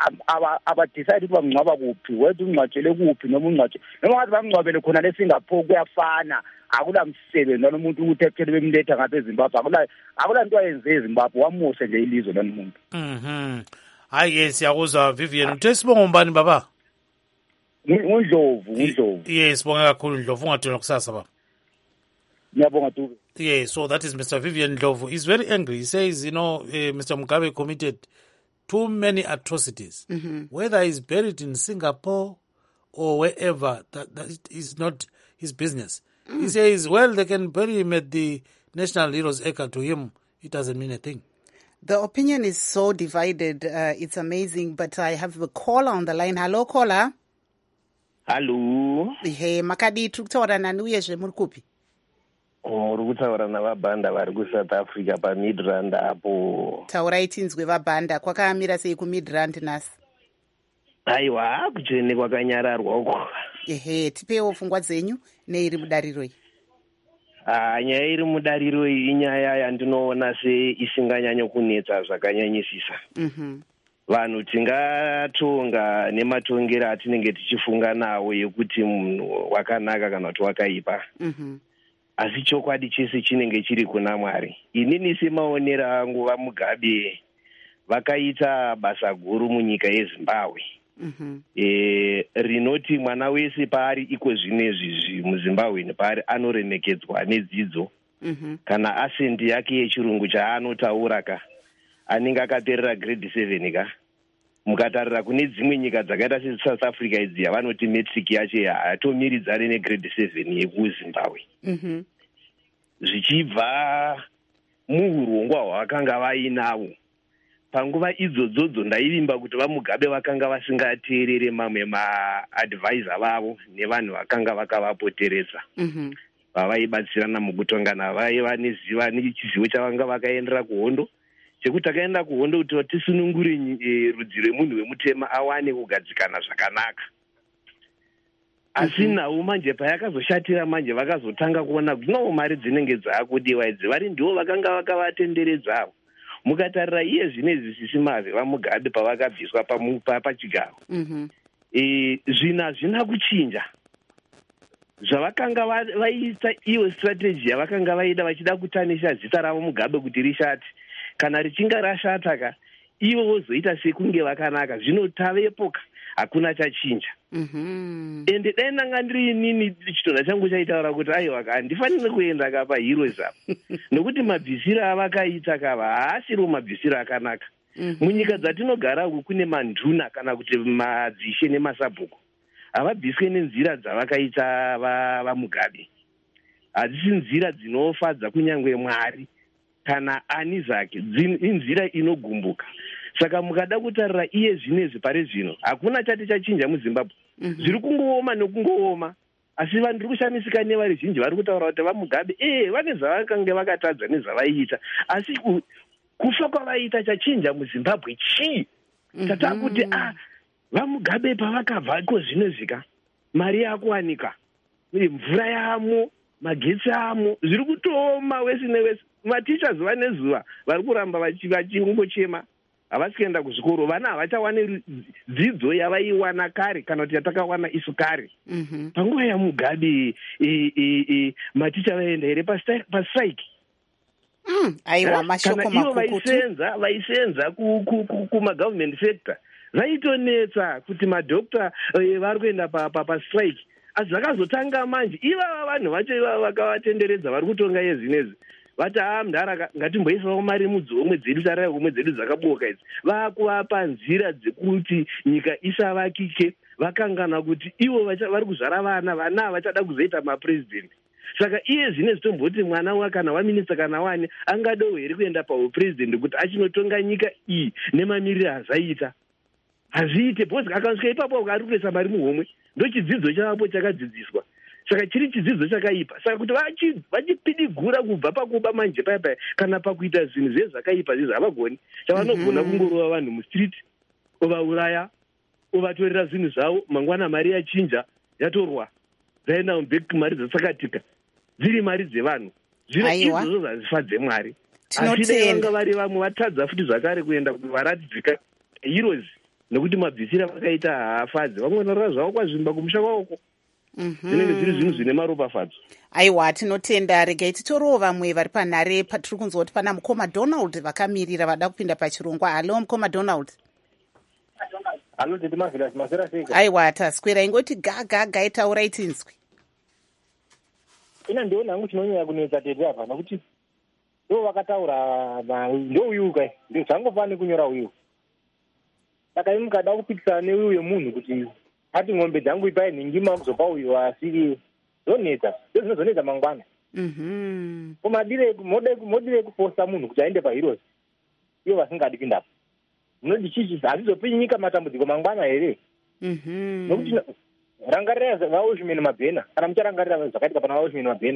abadecide ukuthi bamngcwaba kuphi, wethu ungcwatshele kuphi noma ungcwatshele noma ngathi bamngcwabele khona leSingapore kuyafana. Akula msebenzi nomuntu ukuthi ekuthele bemletha ngapha eZimbabwe, akula nto ayenze eZimbabwe, wamuse nje ilizwe lomuntu. Hayi yes, siyakuzwa Vivian. Uthe sibongo mbani baba? Undlovu. Yes, sibonga kakhulu Ndlovu, ungadona kusasa baba. Ngiyabonga Dube. Yeah, so that is Mr. Vivian Ndlovu. He's very angry. He says, Mr. Mugabe committed too many atrocities. Whether he's buried in Singapore or wherever, that is not his business. He says, well, they can bury him at the National Heroes Acre. To him, it doesn't mean a thing. The opinion is so divided. It's amazing, but I have a caller on the line. Hello, caller. Hello. Hey, makadi tukutaura nani uyezve muri kupi? Uri kutaura navabhanda vari kuSouth Africa paMidrand apo. Taurai tinzwe vabhanda, kwakamira sei kuMidrand nhasi? Aiwa, kuchene kwakanyararwa uko. Ehe, tipewo pfungwa dzenyu neiri mudariro iyi. Nyaya iri mudariro iyi inyaya yandinoona seisinganyanya kunetsa zvakanyanyisisa. Vanhu tingatonga nematongero atinenge tichifunga nawo yekuti munhu wakanaka kana kuti wakaipa. Asi chokwadi chese chinenge chiri kuna Mwari. Inini semaonero angu vaMugabe vakaita basa guru munyika yeZimbabwe. Rinoti mwana wese paari iko zvinezvi muZimbabwe paari anoremekedzwa nedzidzo. Kana asendi yake yechirungu chaanotaura anenge akaperera grade 7 ka. Mukatarira kune dzimwe nyika dzakaita seSouth Africa idzi vanoti metric yacho hatomiridzane negrade 7 yekuZimbabwe. Zvichibva muurongwa hwavakanga vainawo panguva idzodzo ndaivimba kuti vaMugabe vakanga vasingateerere mamwe maadvisor vavo nevanhu vakanga vakavapoteredza. Vavaibatsirana mukutongana vaiva neziva nechizivo chavanga vakaendera kuhondo, chekuti akaenda kuhondo kuti tisunungure rudzi rwemunhu wemutema awane kugadzikana zvakanaka. Asi nawo manje payakazoshatira manje vakazotanga kuona kuti no mari dzinenge dzaakudiwa idzi vari ndivo vakanga vakavatenderedzavo. Mukatarira iye zvinezvi sisimave vaMugabe pavakabviswa pachigaro. Zvina hazvina kuchinja. Zvavakanga vaita iyo strategy yavakanga vaida vachida kutanisha zita ravo Mugabe kuti rishate. Kana richinga rashata ivo vozoita sekunge vakanaka. Zvino tavepo hakuna chachinja. Ende dai ndanga ndiri inini chitonda changu chaitaura kuti aiwa handifaniri kuenda kapa Heroes apo. Nokuti mabvisiro avakaita kava haasiro mabvisiro akanaka. Munyika dzatinogara uku kune manduna kana kuti madzishe nemasabhuku. Havabviswe nenzira dzavakaita vaMugabe. Hadzisi nzira dzinofadza kunyangwe Mwari kana ani zvake. Inzira inogumbuka. Saka mukada kutarira iye zvinezvi pari zvino hakuna chati chachinja muZimbabwe. Zviri kungooma nokungooma. Asi vanhu ndiri kushamisika nevari zhinji vari kutaura kuti vaMugabe vane zvavakanga vakatadza nezvavaiita. Asi kufa kwavaita chachinja muZimbabwe chii? Tatakuti vaMugabe pavakabva iko zvinezvi mari yakuwanika, mvura yamo, magetsi amo, zviri kutooma wese newese. Maticha zuva nezuva vari kuramba vachingochema. Havasi kuenda kuzvikoro, vana havachawani dzidzo yavaiwana kare kana kuti yatakawana isu kare. Panguva yaMugabe maticha vaenda here pastrike. Aiwa, mashoko makukutu. Vaisenza kumagovernment sector. Zvaitonetsa kuti madokta vari kuenda pastrike. Asi zvakazotanga manje ivava vanhu vacho ivava vakavatenderedza vari kutonga yezvinezvi. Vati mndara ngatimboisawo mari mudzomwe dzedu tarai kumwe dzedu dzakaboka idzi. Vakuvapa nzira dzekuti nyika isavakike. Vakangana kuti ivo vari kuzvara vana vachada kuzoita mapresident. Saka iye zvine zvitomboti mwana wakana waminista kana wani angadowo here kuenda paupresident kuti achinotonga nyika iyi nemamiriro azaita. Hazviite bhozi akasvika ipapo ari kuisa mari muhomwe. Ndo chidzidzo chavapo chakadzidziswa. Saka chiri chidzidzo chakaipa. Saka kuti vachipidigura kubva pakuba manje paya kana pakuita zvinhu zvezvakaipa izvi havagoni. Chavanogona kungorova vanhu mustreet, ovauraya, ovatorera zvinhu zvavo, mangwana mari yachinja, yatorwa. Dzaenda mubheki mari dzasakatika. Dziri mari dzevanhu. Zvino izvozvo hazvifadze Mwari. Asi dai vanga vari vamwe vatadza futi zvakare kuenda kuvaratidzika Heroes nekuti mabvisira vakaita haafadzi, vamwe vanorara zvavo kwazvimba kumusha kwavoko. Zvinenge zviri zvinhu zvine maropafadzo. Aiwa, tinotenda. Regai titorowo vamwe vari panhare. Tiri kunzwa kuti pana mukoma Donald vakamirira vada kupinda pachirongwa. Halo mukoma Donald. Halo tete Marvelous, mazera seka. Aiwa, taswera ingoti gaga itaurai tinzwi. Ina ndiona hangu chinonyanya kunetsa tete apa nokuti ndo vakataura ndo uyu kai ndio zvangofane kunyora uyu. Saka imukada kupikisana neuyu wemunhu kuti ati ng'ombe dzangu ipai nhingima kuzopa uyu asi zonetsa ndozvinozonetsa mangwana. Komadire modire kuposta munhu kuti aende paheroes iyo vasingadi pindapo. Munoti chichi hazvizopi nyika matambudziko mangwana here. Nokuti rangarira vaoshimeni mabhena kana mucharangarira zvakaitika pana vaoshimeni mabhena.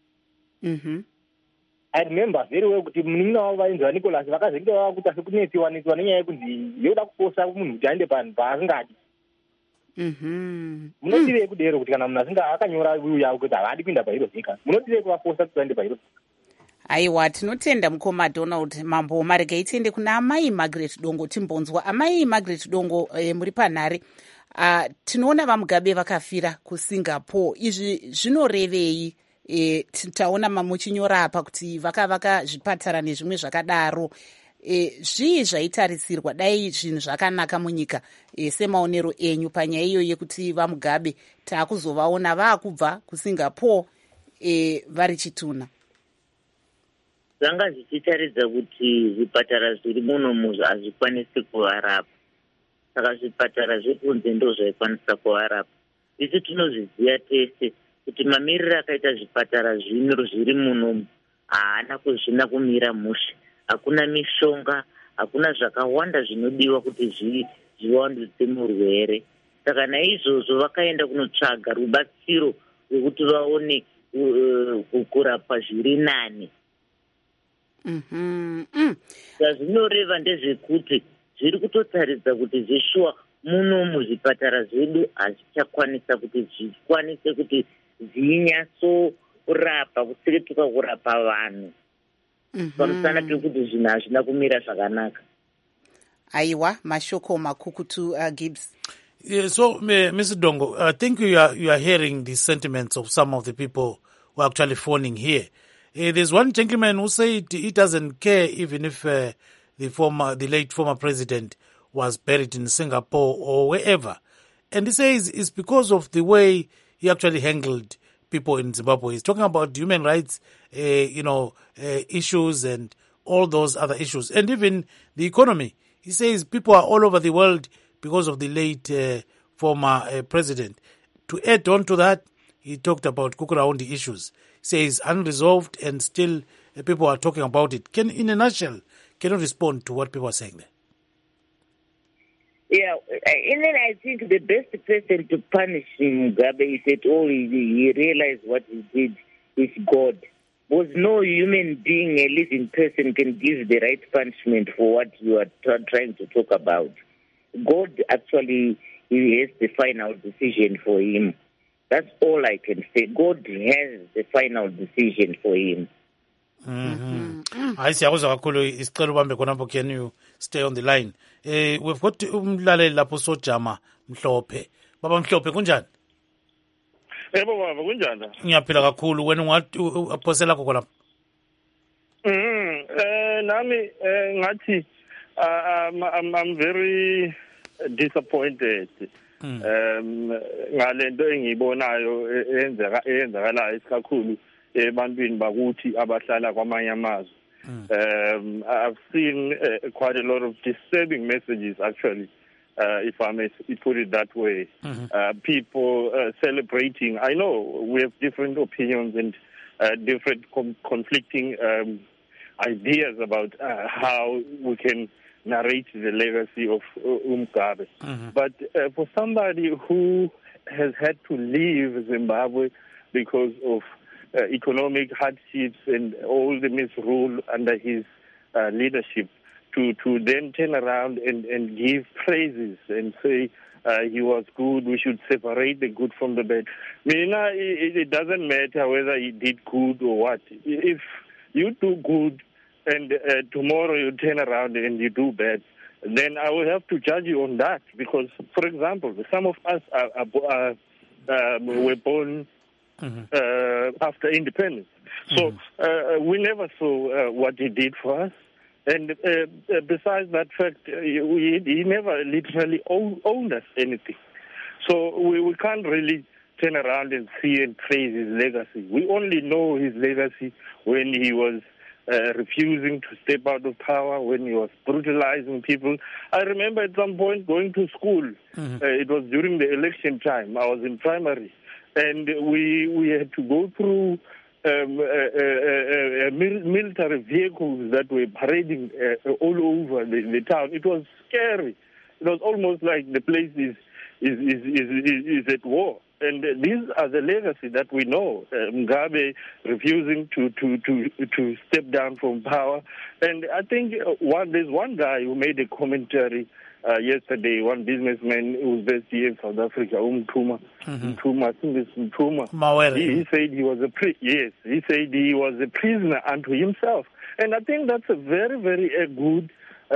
I remember very well kuti munin'ina wavo vainzi vaNicholas vakazenge vava kuti asi kunetsiwa nenyaya yekunzi yoda kuposta munhu kuti aende paasingadi. Munodirei kudero kuti kana munhu asinga akanyora uyu yavo kuti havadi kuenda paheroes nyika, munodirei kuvaposta kuti vaende paheroes? Aiwa, tinotenda mukoma Donald. Mambo maregai tiende kuna amai Margaret Dongo timbonzwa. Amai Margaret Dongo, muri panhare. Tinoona vaMugabe vakafira kuSingapore. Izvi zvinorevei? Taona muchinyora apa kuti vakavaka zvipatara nezvimwe zvakadaro. Zvii zvaitarisirwa dai zvinhu zvakanaka munyika semaonero enyu panyaya iyoyi yekuti vaMugabe taakuzovaona vaakubva kuSingapore vari chituna? Zvanga zvichitaridza kuti zvipatara zviri muno hazvikwanisi kuvarapa, saka zvipatara zvekunze ndo zvaikwanisa kuvarapa. Isi tinozviziva tese kuti mamiriro akaita zvipatara zviri muno haana kuzvina kumira mushe. Hakuna mishonga, hakuna zvakawanda zvinodiwa kuti zvivandudze murwere. Saka naizvozvo vakaenda kunotsvaga rubatsiro rwekuti vaone kurapwa zviri nani. Zvinoreva ndezvekuti zviri kutotaridza kuti zveshuwa muno muzvipatara zvedu hazvichakwanisa kuti zvikwanise kuti zvinyatsorapa kuseretuka kurapa vanhu pamusana pekuti zvinhu hazvina kumira zvakanaka. Aiwa, mashoko makukutu Gibbs. Yeah, so, Mr. Dongo, I think you are hearing the sentiments of some of the people who are actually phoning here. There's one gentleman who said he doesn't care even if the late former president was buried in Singapore or wherever. And he says it's because of the way he actually handled people in Zimbabwe. He's talking about human rights, issues and all those other issues. And even the economy. He says people are all over the world because of the late former president. To add on to that, he talked about Kukuraundi issues. He says unresolved and still people are talking about it. In a nutshell, can you respond to what people are saying there? Yeah, and then I think the best person to punish Mugabe is at all he realized what he did is God. Because no human being, a living person, can give the right punishment for what you are trying to talk about. God actually, he has the final decision for him. That's all I can say. God has the final decision for him. I see. Can you stay on the line? We've got umlaleli lapho sojama Mhlophe. Baba Mhlophe kunjani? Yebo baba kunjani? Ngiyaphila kakhulu. Wena ungaphosela khona lapha? Nami ngathi I'm very disappointed. Ngalento engiyibonayo eyenzakalayo isikakhulu ebantwini bakuthi abahlala kwamanye amazwe. I've seen quite a lot of disturbing messages, actually, if I may put it that way. People celebrating. I know we have different opinions and different conflicting ideas about how we can narrate the legacy of Mugabe. But for somebody who has had to leave Zimbabwe because of economic hardships and all the misrule under his leadership, to then turn around and give praises and say he was good, we should separate the good from the bad. It doesn't matter whether he did good or what. If you do good and tomorrow you turn around and you do bad, then I will have to judge you on that. Because, for example, some of us were born after independence. So we never saw what he did for us. And besides that fact, he never literally owned us anything. So we can't really turn around and see and trace his legacy. We only know his legacy when he was refusing to step out of power, when he was brutalizing people. I remember at some point going to school. It was during the election time. I was in primary. And we had to go through military vehicles that were parading all over the town. It was scary. It was almost like the place is at war. And these are the legacy that we know. Mugabe refusing to step down from power. And I think there's one guy who made a commentary yesterday, one businessman who's based here in South Africa, Mtuma. Mtuma, I think it's Mtuma. He said he was he said he was a prisoner unto himself. And I think that's a very, very good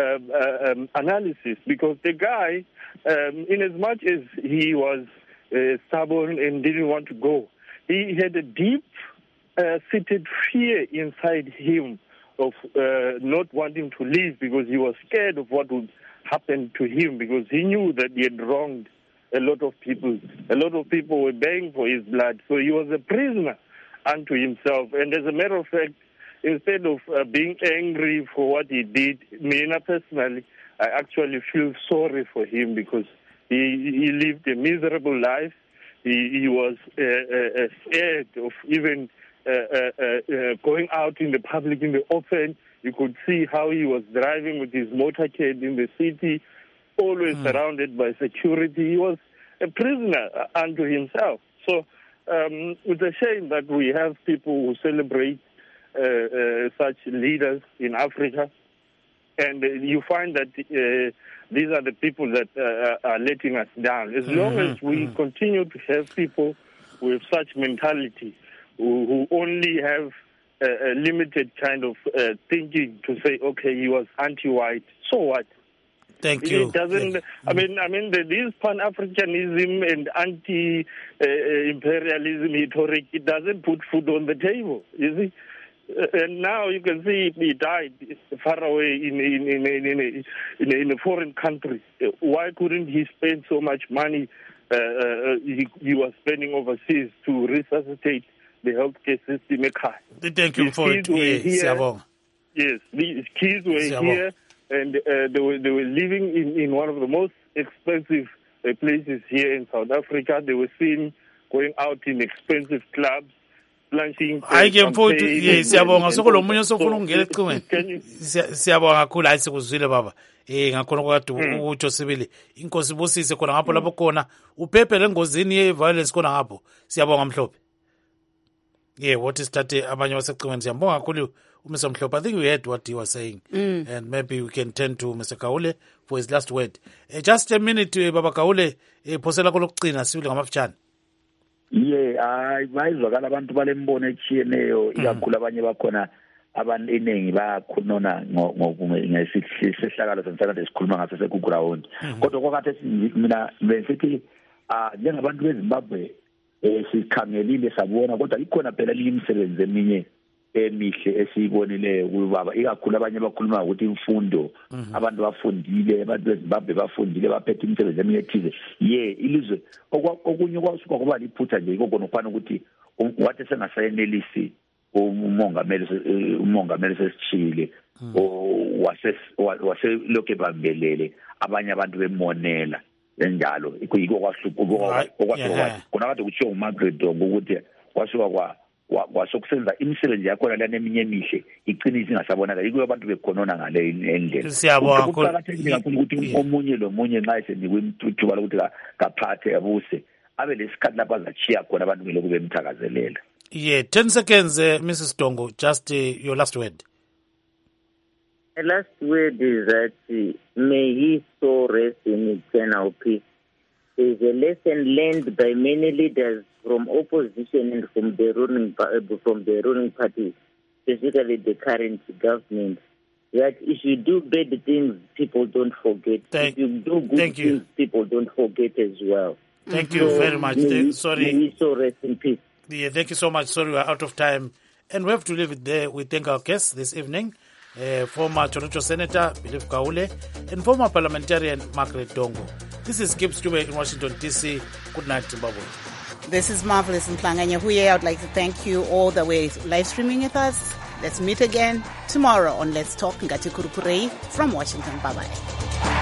analysis, because the guy, in as much as he was stubborn and didn't want to go, he had a deep seated fear inside him of not wanting to leave, because he was scared of what would happen to him, because he knew that he had wronged a lot of people. A lot of people were begging for his blood. So he was a prisoner unto himself. And as a matter of fact, instead of being angry for what he did, me personally, I actually feel sorry for him, because he lived a miserable life. He was scared of even going out in the public, in the open. You could see how he was driving with his motorcade in the city, always surrounded by security. He was a prisoner unto himself. So it's a shame that we have people who celebrate such leaders in Africa. And you find that these are the people that are letting us down. As long as we continue to have people with such mentality, who only have a limited kind of thinking to say, okay, he was anti-white, so what? Thank you. It doesn't. I mean, this Pan-Africanism and anti-imperialism rhetoric, it doesn't put food on the table. You see. And now you can see he died far away in a foreign country. Why couldn't he spend so much money he was spending overseas to resuscitate the healthcare system? Thank you for it. Yes, these kids were here, and they were living in one of the most expensive places here in South Africa. They were seen going out in expensive clubs. Hayi ke mfowethu, siyabonga sokolo munye sofuna ukungena ecingweni. Siyabonga kakhulu, hayi sikuzwile baba. Ngakhona kwakade utsho sibili. Inkosi ibusise khona ngapho lapho khona uphephe lengozini ye-violence khona ngapho. Siyabonga Mhlophe. What is that abanye basecingweni siyabonga kakhulu Mr. Mhlophe. I think we heard what he was saying. And maybe we can turn to Mr. Kaule for his last word. Just a minute, Baba Kaule, phosela kolokugcina sibili ngamafutshane. Bayizwakala abantu balembono etshiyeneyo, ikakhulu abanye bakhona abaningi bayakhuluma ngesihlakalo senhlakalo esikhuluma ngaso sekuground. Kodwa kwakade mina besithi njengabantu beZimbabwe sikhangelile sabona, kodwa ikhona phela imisebenzi eminye emihle esiyibonileyo kubaba, ikakhulu abanye bakhuluma ukuthi imfundo, abantu bafundile, abantu beZimbabwe bafundile, baphethe imisebenzi eminye ethize. Ilizwe okunye kwasuka kuba liphutha nje kokona ufana ukuthi wathi sengasayenelisi umongameli sesichile waselokhu ebambelele abanye abantu bemonela enjalo. Yiko kwahlupha khona kade kutshiwo uMargaret ukuthi kwasuka kwasokusenza imisebenzi yakhona lana eminye emihle iqinisa ingasabonakala, yiko abantu bekhonona ngale endlela. Siyabonga kakhulu ukuthi omunye lomunye nxa esenikwe ithuba lokuthi kaphathe abuse abe lesikhathi lapho azachiya khona abantu ngeloku bemthakazelela. 10 seconds, Mrs. Dongo, just your last word. The last word is that may he so rest in eternal peace. There is a lesson learned by many leaders from opposition and from the ruling party, specifically the current government, that if you do bad things, people don't forget. If you do good things, people don't forget as well. Thank you very much. Sorry. May so rest in peace. Yeah, thank you so much. Sorry, we're out of time. And we have to leave it there. We thank our guests this evening, former Chonotso Senator Philip Kaule and former parliamentarian Margaret Dongo. This is Gibbs Dube in Washington, D.C. Good night, Zimbabwe. This is Marvelous Mhlanga-Nyahuye. I would like to thank you all the way live streaming with us. Let's meet again tomorrow on Let's Talk Ngati Kurupurei from Washington. Bye-bye.